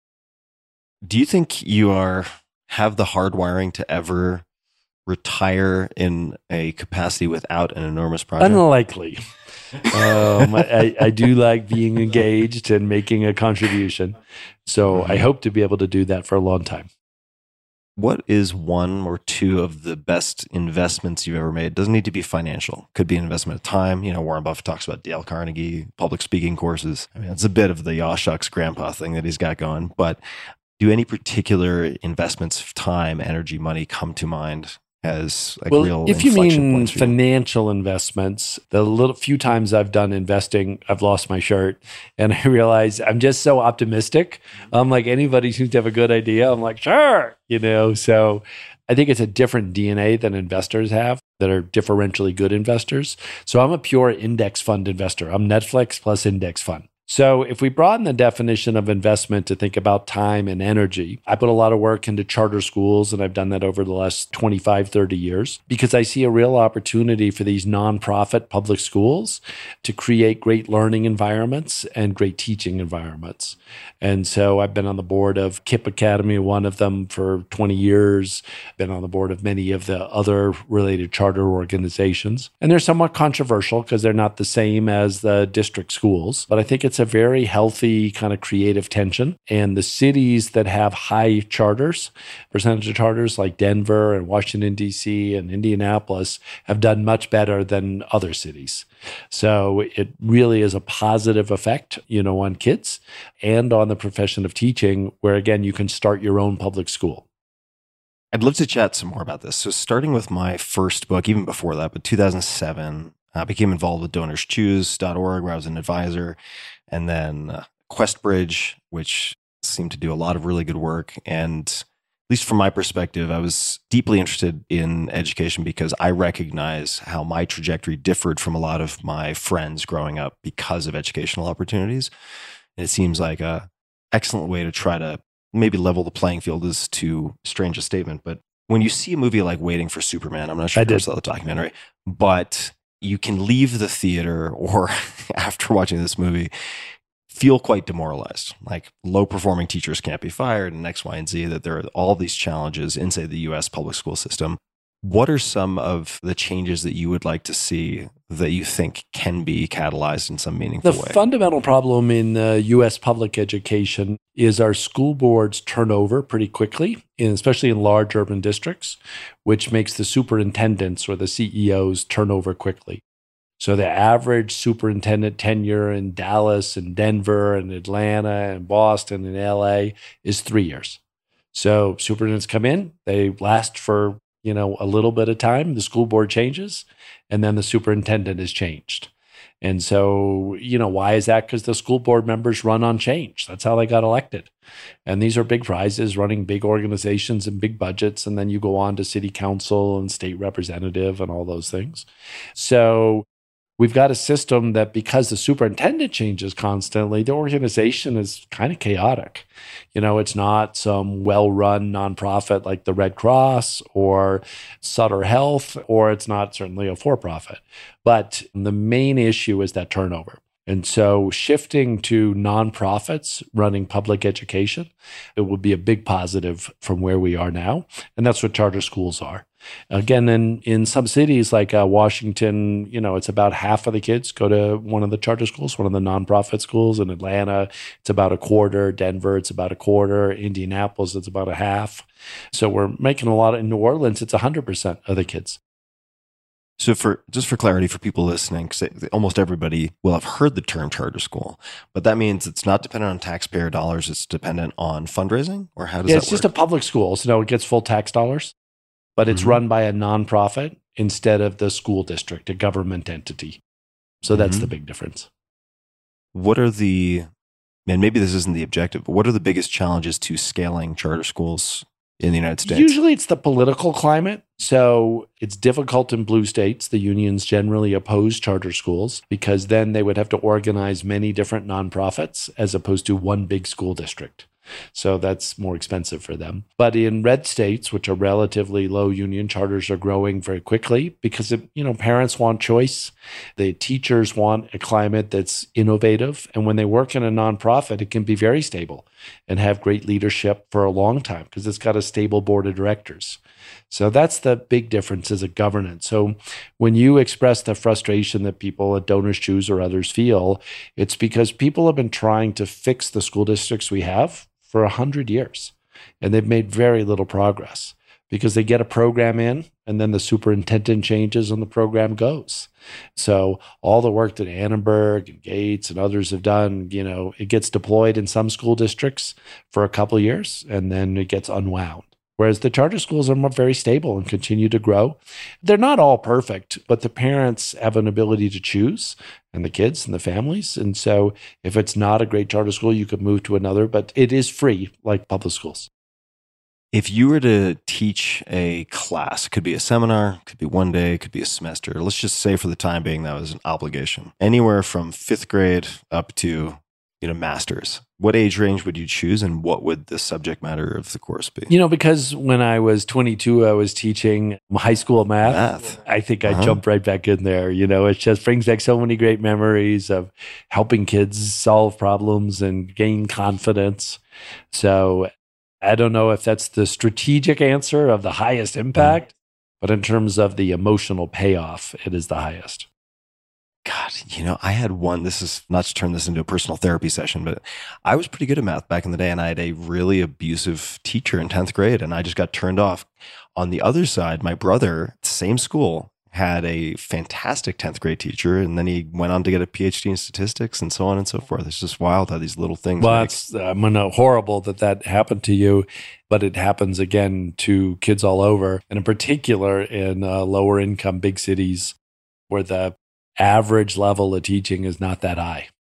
Speaker 1: Do you think you are have the hardwiring to ever retire in a capacity without an enormous project?
Speaker 7: Unlikely. um, I, I do like being engaged and making a contribution. So I hope to be able to do that for a long time.
Speaker 1: What is one or two of the best investments you've ever made? Doesn't need to be financial. Could be an investment of time. You know, Warren Buffett talks about Dale Carnegie, public speaking courses. I mean, it's a bit of the yaw shucks grandpa thing that he's got going. But do any particular investments of time, energy, money come to mind as like
Speaker 7: well,
Speaker 1: real
Speaker 7: if you
Speaker 1: inflection
Speaker 7: mean
Speaker 1: points for you?
Speaker 7: financial investments, the little few times I've done investing, I've lost my shirt and I realize I'm just so optimistic. I'm like, anybody seems to have a good idea. I'm like, sure, you know, so I think it's a different D N A than investors have that are differentially good investors. So I'm a pure index fund investor. I'm Netflix plus index fund. So if we broaden the definition of investment to think about time and energy, I put a lot of work into charter schools, and I've done that over the last twenty-five, thirty years, because I see a real opportunity for these nonprofit public schools to create great learning environments and great teaching environments. And so I've been on the board of KIPP Academy, one of them, for twenty years, been on the board of many of the other related charter organizations. And they're somewhat controversial because they're not the same as the district schools, but I think it's a very healthy kind of creative tension. And the cities that have high charters, percentage of charters like Denver and Washington, D C and Indianapolis have done much better than other cities. So it really is a positive effect, you know, on kids and on the profession of teaching, where again, you can start your own public school.
Speaker 1: I'd love to chat some more about this. So starting with my first book, even before that, but two thousand seven, I became involved with donors choose dot org, where I was an advisor. And then uh, QuestBridge, which seemed to do a lot of really good work. And at least from my perspective, I was deeply interested in education because I recognize how my trajectory differed from a lot of my friends growing up because of educational opportunities. And it seems like a excellent way to try to maybe level the playing field is too strange a statement. But when you see a movie like Waiting for Superman, I'm not sure
Speaker 7: I
Speaker 1: if you
Speaker 7: did.
Speaker 1: saw the documentary, but you can leave the theater or after watching this movie feel quite demoralized. Like low performing teachers can't be fired and X, Y, and Z, that there are all these challenges inside the U S public school system. What are some of the changes that you would like to see that you think can be catalyzed in some meaningful
Speaker 7: the
Speaker 1: way?
Speaker 7: The fundamental problem in uh, U S public education is our school boards turn over pretty quickly, in, especially in large urban districts, which makes the superintendents or the C E Os turn over quickly. So the average superintendent tenure in Dallas and Denver and Atlanta and Boston and L A is three years. So superintendents come in, they last for you know, a little bit of time, the school board changes, and then the superintendent is changed. And so, you know, why is that? Because the school board members run on change. That's how they got elected. And these are big prizes, running big organizations and big budgets. And then you go on to city council and state representative and all those things. So we've got a system that because the superintendent changes constantly, the organization is kind of chaotic. You know, it's not some well-run nonprofit like the Red Cross or Sutter Health, or it's not certainly a for-profit. But the main issue is that turnover. And so shifting to nonprofits running public education, it would be a big positive from where we are now. And that's what charter schools are. Again, in, in some cities like uh, Washington, you know, it's about half of the kids go to one of the charter schools, one of the nonprofit schools. In Atlanta, it's about a quarter. Denver, it's about a quarter. Indianapolis, it's about a half. So we're making a lot of, in New Orleans, it's one hundred percent of the kids.
Speaker 1: So for just for clarity for people listening, because almost everybody will have heard the term charter school, but that means it's not dependent on taxpayer dollars. It's dependent on fundraising, or how does
Speaker 7: yeah,
Speaker 1: that work?
Speaker 7: It's just a public school. So no, it gets full tax dollars, but it's mm-hmm. run by a nonprofit instead of the school district, a government entity. So that's mm-hmm. the big difference.
Speaker 1: What are the, and maybe this isn't the objective, but what are the biggest challenges to scaling charter schools in the United States?
Speaker 7: Usually it's the political climate. So it's difficult in blue states. The unions generally oppose charter schools because then they would have to organize many different nonprofits as opposed to one big school district. So that's more expensive for them. But in red states, which are relatively low union, charters are growing very quickly because, it, you know, parents want choice. The teachers want a climate that's innovative. And when they work in a nonprofit, it can be very stable and have great leadership for a long time because it's got a stable board of directors. So that's the big difference as a governance. So when you express the frustration that people at Donors Choose or others feel, it's because people have been trying to fix the school districts we have for a hundred years, and they've made very little progress because they get a program in and then the superintendent changes and the program goes. So all the work that Annenberg and Gates and others have done, you know, it gets deployed in some school districts for a couple of years and then it gets unwound. Whereas the charter schools are very stable and continue to grow. They're not all perfect, but the parents have an ability to choose, and the kids and the families. And so if it's not a great charter school, you could move to another, but it is free like public schools.
Speaker 1: If you were to teach a class, it could be a seminar, it could be one day, it could be a semester. Let's just say for the time being that was an obligation. Anywhere from fifth grade up to you know, masters. What age range would you choose, and what would the subject matter of the course be?
Speaker 7: You know, because when I was twenty-two, I was teaching high school math.
Speaker 1: Math.
Speaker 7: I think I
Speaker 1: uh-huh.
Speaker 7: jumped right back in there. You know, it just brings back so many great memories of helping kids solve problems and gain confidence. So I don't know if that's the strategic answer of the highest impact, mm-hmm. but in terms of the emotional payoff, it is the highest.
Speaker 1: God, you know, I had one, this is not to turn this into a personal therapy session, but I was pretty good at math back in the day, and I had a really abusive teacher in tenth grade, and I just got turned off. On the other side, my brother, same school, had a fantastic tenth grade teacher, and then he went on to get a P H D in statistics and so on and so forth. It's just wild how these little things
Speaker 7: Well,
Speaker 1: make.
Speaker 7: it's I mean, uh, horrible that that happened to you, but it happens again to kids all over, and in particular in uh, lower income big cities where the average level of teaching is not that high.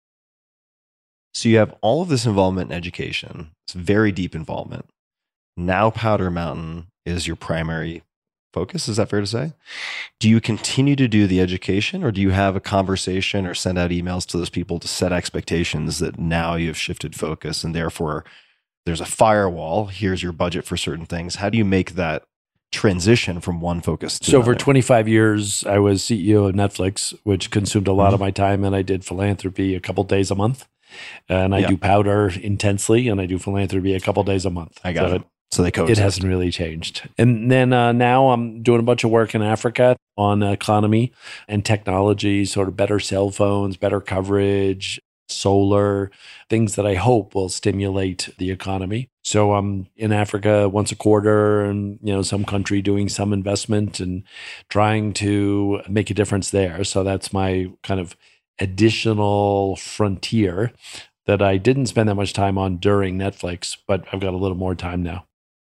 Speaker 1: So you have all of this involvement in education. It's very deep involvement. Now Powder Mountain is your primary focus. Is that fair to say? Do you continue to do the education, or do you have a conversation or send out emails to those people to set expectations that now you've shifted focus and therefore there's a firewall? Here's your budget for certain things. How do you make that transition from one focus to
Speaker 7: so
Speaker 1: another?
Speaker 7: For twenty-five years, I was C E O of Netflix, which consumed a lot mm-hmm. of my time, and I did philanthropy a couple days a month. And I
Speaker 1: Yeah.
Speaker 7: do powder intensely, and I do philanthropy a couple days a month.
Speaker 1: I got
Speaker 7: So
Speaker 1: it. So they
Speaker 7: It
Speaker 1: coexist.
Speaker 7: hasn't really changed. And then uh, now I'm doing a bunch of work in Africa on economy and technology, sort of better cell phones, better coverage, solar, things that I hope will stimulate the economy. So I'm in Africa once a quarter and, you know, some country doing some investment and trying to make a difference there. So that's my kind of additional frontier that I didn't spend that much time on during Netflix, but I've got a little more time now.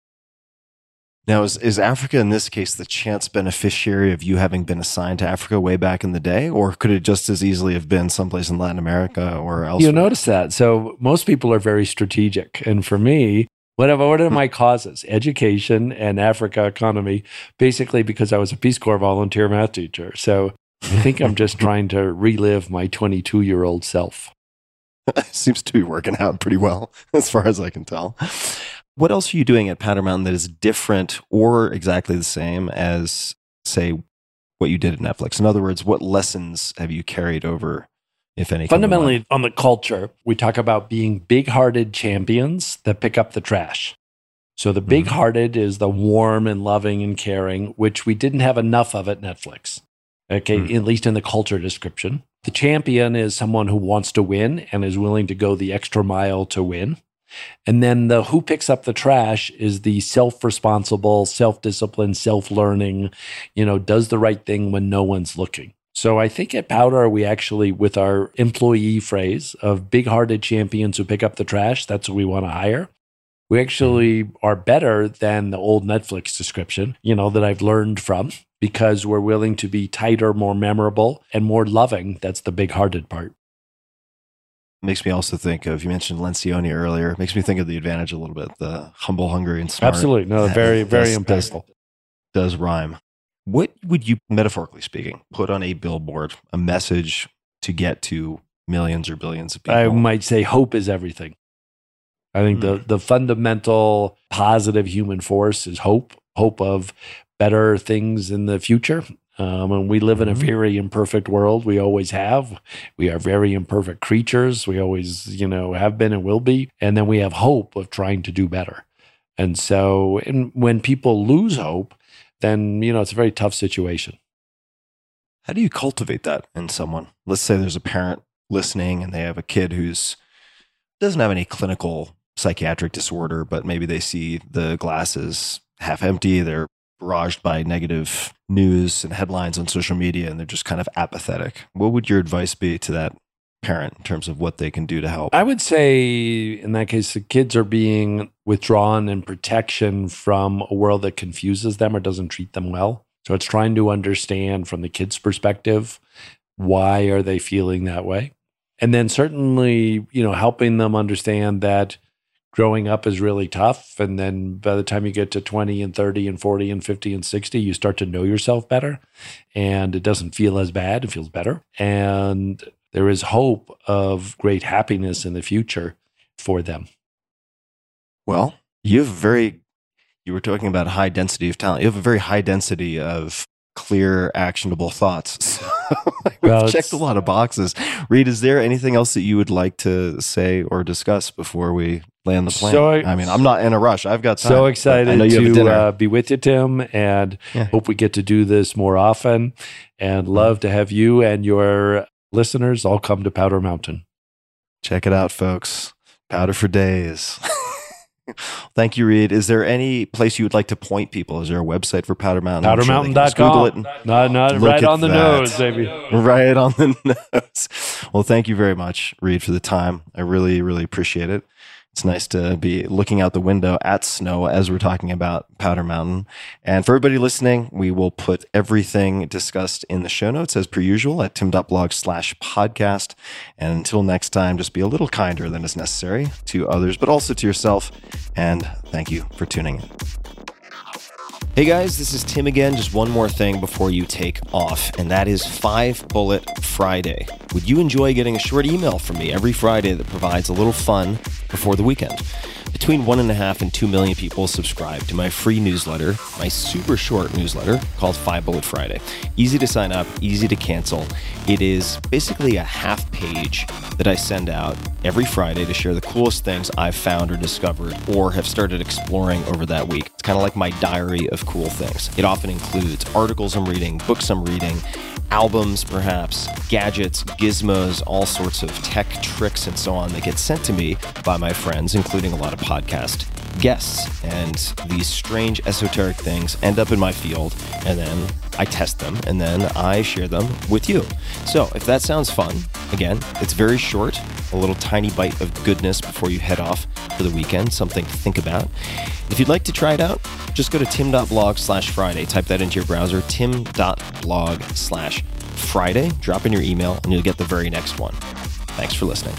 Speaker 1: Now, is, is Africa in this case the chance beneficiary of you having been assigned to Africa way back in the day? Or could it just as easily have been someplace in Latin America or elsewhere?
Speaker 7: You notice that. So most people are very strategic. And for me, what are, what are my causes? Education and Africa economy, basically because I was a Peace Corps volunteer math teacher. So I think I'm just trying to relive my twenty-two-year-old self.
Speaker 1: Seems to be working out pretty well, as far as I can tell. What else are you doing at Powder Mountain that is different or exactly the same as, say, what you did at Netflix? In other words, what lessons have you carried over, if any? come to mind?
Speaker 7: Fundamentally, on the culture, we talk about being big-hearted champions that pick up the trash. So the big-hearted is the warm and loving and caring, which we didn't have enough of at Netflix. Okay,
Speaker 1: Mm.
Speaker 7: at least in the culture description. The champion is someone who wants to win and is willing to go the extra mile to win. And then the who picks up the trash is the self-responsible, self-disciplined, self-learning, you know, does the right thing when no one's looking. So I think at Powder, we actually, with our employee phrase of big-hearted champions who pick up the trash, that's what we want to hire. We actually are better than the old Netflix description, you know, that I've learned from, because we're willing to be tighter, more memorable, and more loving. That's the big-hearted part.
Speaker 1: Makes me also think of, you mentioned Lencioni earlier, makes me think of The Advantage a little bit, the humble, hungry, and smart.
Speaker 7: Absolutely. No, very, very
Speaker 1: Does- does-
Speaker 7: impactful.
Speaker 1: Does rhyme. What would you, metaphorically speaking, put on a billboard, a message to get to millions or billions of people?
Speaker 7: I might say hope is everything. I think the, the fundamental positive human force is hope, hope of better things in the future. Um, and we live in a very imperfect world. We always have. We are very imperfect creatures. We always, you know, have been and will be. And then we have hope of trying to do better. And so and when people lose hope, then, you know, it's a very tough situation.
Speaker 1: How do you cultivate that in someone? Let's say there's a parent listening and they have a kid who's doesn't have any clinical psychiatric disorder, but maybe they see the glass is half empty. They're barraged by negative news and headlines on social media, and they're just kind of apathetic. What would your advice be to that parent in terms of what they can do to help?
Speaker 7: I would say in that case, the kids are being withdrawn in protection from a world that confuses them or doesn't treat them well. So it's trying to understand from the kid's perspective, why are they feeling that way? And then certainly, you know, helping them understand that growing up is really tough. And then by the time you get to twenty and thirty and forty and fifty and sixty, you start to know yourself better. And it doesn't feel as bad. It feels better. And there is hope of great happiness in the future for them.
Speaker 1: Well, you have a very, you were talking about high density of talent. You have a very high density of clear, actionable thoughts. So we've
Speaker 7: Well,
Speaker 1: checked
Speaker 7: it's-
Speaker 1: a lot of boxes. Reed, is there anything else that you would like to say or discuss before we land the plane?
Speaker 7: So I-
Speaker 1: I mean, I'm not in a rush. I've got time.
Speaker 7: So
Speaker 1: but
Speaker 7: excited
Speaker 1: I know you have a
Speaker 7: to
Speaker 1: dinner.
Speaker 7: uh, be with you, Tim, and
Speaker 1: Yeah.
Speaker 7: hope we get to do this more often. And love to have you and your listeners all come to Powder Mountain.
Speaker 1: Check it out, folks. Powder for days. Thank you, Reed. Is there any place you would like to point people? Is there a website for Powder Mountain? I'm
Speaker 7: powder
Speaker 1: sure they
Speaker 7: mountain
Speaker 1: can
Speaker 7: dot
Speaker 1: just Google
Speaker 7: com.
Speaker 1: it and
Speaker 7: Not, not
Speaker 1: look
Speaker 7: right
Speaker 1: at
Speaker 7: on the
Speaker 1: that.
Speaker 7: nose, baby.
Speaker 1: right on the nose. Well, thank you very much, Reed, for the time. I really, really appreciate it. It's nice to be looking out the window at snow as we're talking about Powder Mountain. And for everybody listening, we will put everything discussed in the show notes as per usual at tim.blog slash podcast. And until next time, just be a little kinder than is necessary to others, but also to yourself. And thank you for tuning in. Hey guys, this is Tim again. Just one more thing before you take off, and that is Five Bullet Friday. Would you enjoy getting a short email from me every Friday that provides a little fun before the weekend? Between one and a half and two million people subscribe to my free newsletter, my super short newsletter called Five Bullet Friday. Easy to sign up, easy to cancel. It is basically a half page that I send out every Friday to share the coolest things I've found or discovered or have started exploring over that week. It's kind of like my diary of cool things. It often includes articles I'm reading, books I'm reading, albums perhaps, gadgets, gizmos, all sorts of tech tricks and so on that get sent to me by my friends, including a lot of podcast guests. And these strange esoteric things end up in my field, and then I test them, and then I share them with you. So if that sounds fun, again, it's very short, a little tiny bite of goodness before you head off for the weekend, something to think about. If you'd like to try it out, just go to tim.blog slash Friday. Type that into your browser, tim.blog slash Friday. Drop in your email, and you'll get the very next one. Thanks for listening.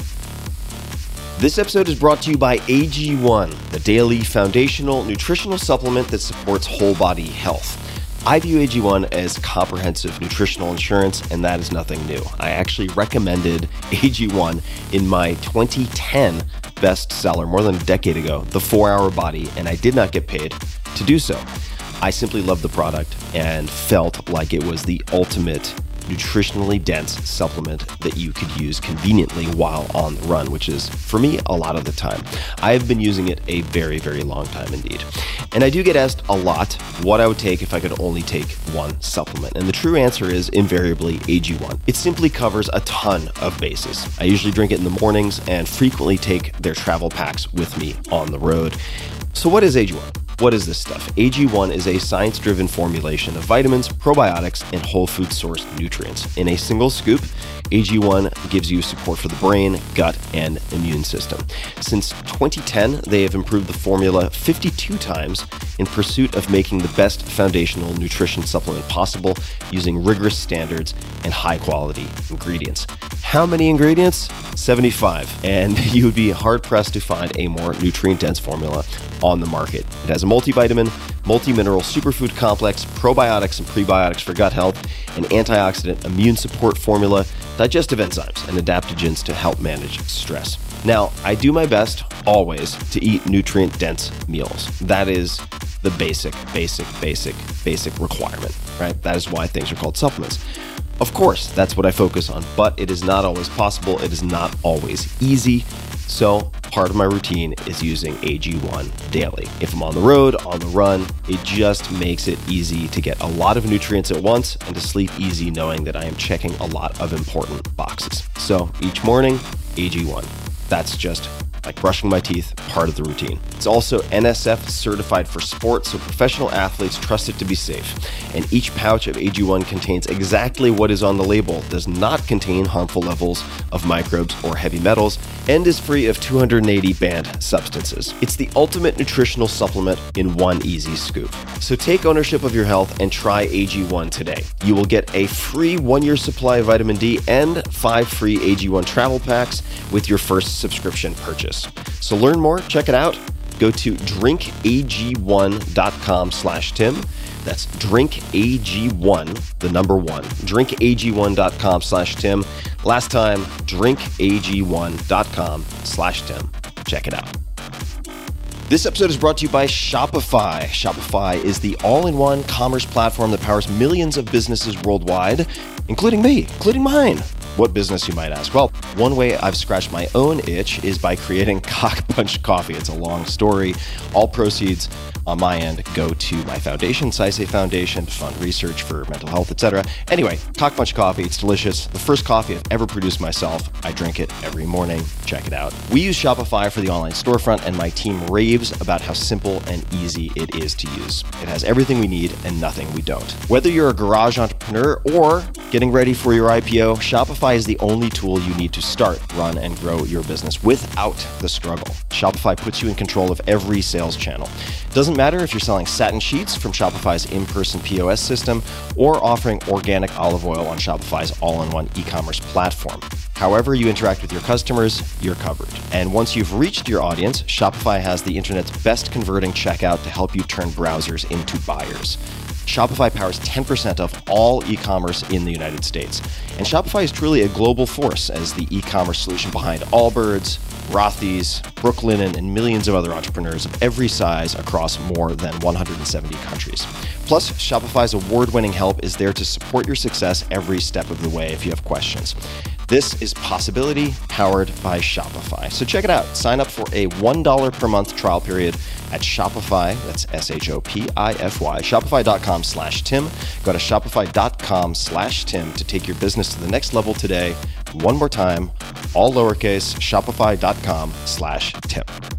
Speaker 1: This episode is brought to you by A G one, the daily foundational nutritional supplement that supports whole body health. I view A G one as comprehensive nutritional insurance, and that is nothing new. I actually recommended A G one in my twenty ten bestseller more than a decade ago, The four hour Body, and I did not get paid to do so. I simply loved the product and felt like it was the ultimate nutritionally dense supplement that you could use conveniently while on the run, which is, for me, a lot of the time. I have been using it a very, very long time indeed. And I do get asked a lot what I would take if I could only take one supplement. And the true answer is invariably A G one. It simply covers a ton of bases. I usually drink it in the mornings and frequently take their travel packs with me on the road. So what is A G one? What is this stuff? A G one is a science-driven formulation of vitamins, probiotics, and whole food sourced nutrients. In a single scoop, A G one gives you support for the brain, gut, and immune system. Since twenty ten, they have improved the formula fifty-two times in pursuit of making the best foundational nutrition supplement possible using rigorous standards and high-quality ingredients. How many ingredients? seventy-five, and you would be hard-pressed to find a more nutrient-dense formula on the market. It has a multivitamin, multi-mineral superfood complex, probiotics and prebiotics for gut health, an antioxidant immune support formula, digestive enzymes, and adaptogens to help manage stress. Now, I do my best, always, to eat nutrient-dense meals. That is the basic, basic, basic, basic requirement, right? That is why things are called supplements. Of course, that's what I focus on, but it is not always possible. It is not always easy. So part of my routine is using A G one daily. If I'm on the road, on the run, it just makes it easy to get a lot of nutrients at once and to sleep easy knowing that I am checking a lot of important boxes. So each morning, A G one. That's just like brushing my teeth, part of the routine. It's also N S F certified for sports, so professional athletes trust it to be safe. And each pouch of A G one contains exactly what is on the label, does not contain harmful levels of microbes or heavy metals, and is free of two hundred eighty banned substances. It's the ultimate nutritional supplement in one easy scoop. So take ownership of your health and try A G one today. You will get a free one-year supply of vitamin D and five free A G one travel packs with your first subscription purchase. So learn more, check it out. Go to drink A G one dot com slash Tim. That's drink A G one, the number one, drink A G one dot com slash Tim. Last time, drink A G one dot com slash Tim. Check it out. This episode is brought to you by Shopify. Shopify is the all-in-one commerce platform that powers millions of businesses worldwide, including me, including mine. What business, you might ask? Well, one way I've scratched my own itch is by creating Cock Punch Coffee. It's a long story. All proceeds on my end go to my foundation, SciSafe Foundation, to fund research for mental health, et cetera. Anyway, Cock Punch Coffee, it's delicious. The first coffee I've ever produced myself. I drink it every morning. Check it out. We use Shopify for the online storefront, and my team raves about how simple and easy it is to use. It has everything we need and nothing we don't. Whether you're a garage entrepreneur or getting ready for your I P O, Shopify is the only tool you need to start, run, and grow your business without the struggle. Shopify puts you in control of every sales channel. Doesn't matter if you're selling satin sheets from Shopify's in-person P O S system or offering organic olive oil on Shopify's all-in-one e-commerce platform. However you interact with your customers, you're covered. And once you've reached your audience, Shopify has the internet's best converting checkout to help you turn browsers into buyers. Shopify powers ten percent of all e-commerce in the United States. And Shopify is truly a global force as the e-commerce solution behind Allbirds, Rothy's, Brooklinen, and millions of other entrepreneurs of every size across more than one hundred seventy countries. Plus, Shopify's award-winning help is there to support your success every step of the way if you have questions. This is Possibility powered by Shopify. So check it out. Sign up for a one dollar per month trial period at Shopify. That's S H O P I F Y. Shopify.com slash Tim. Go to Shopify.com slash Tim to take your business to the next level today. One more time, all lowercase, Shopify.com slash Tim.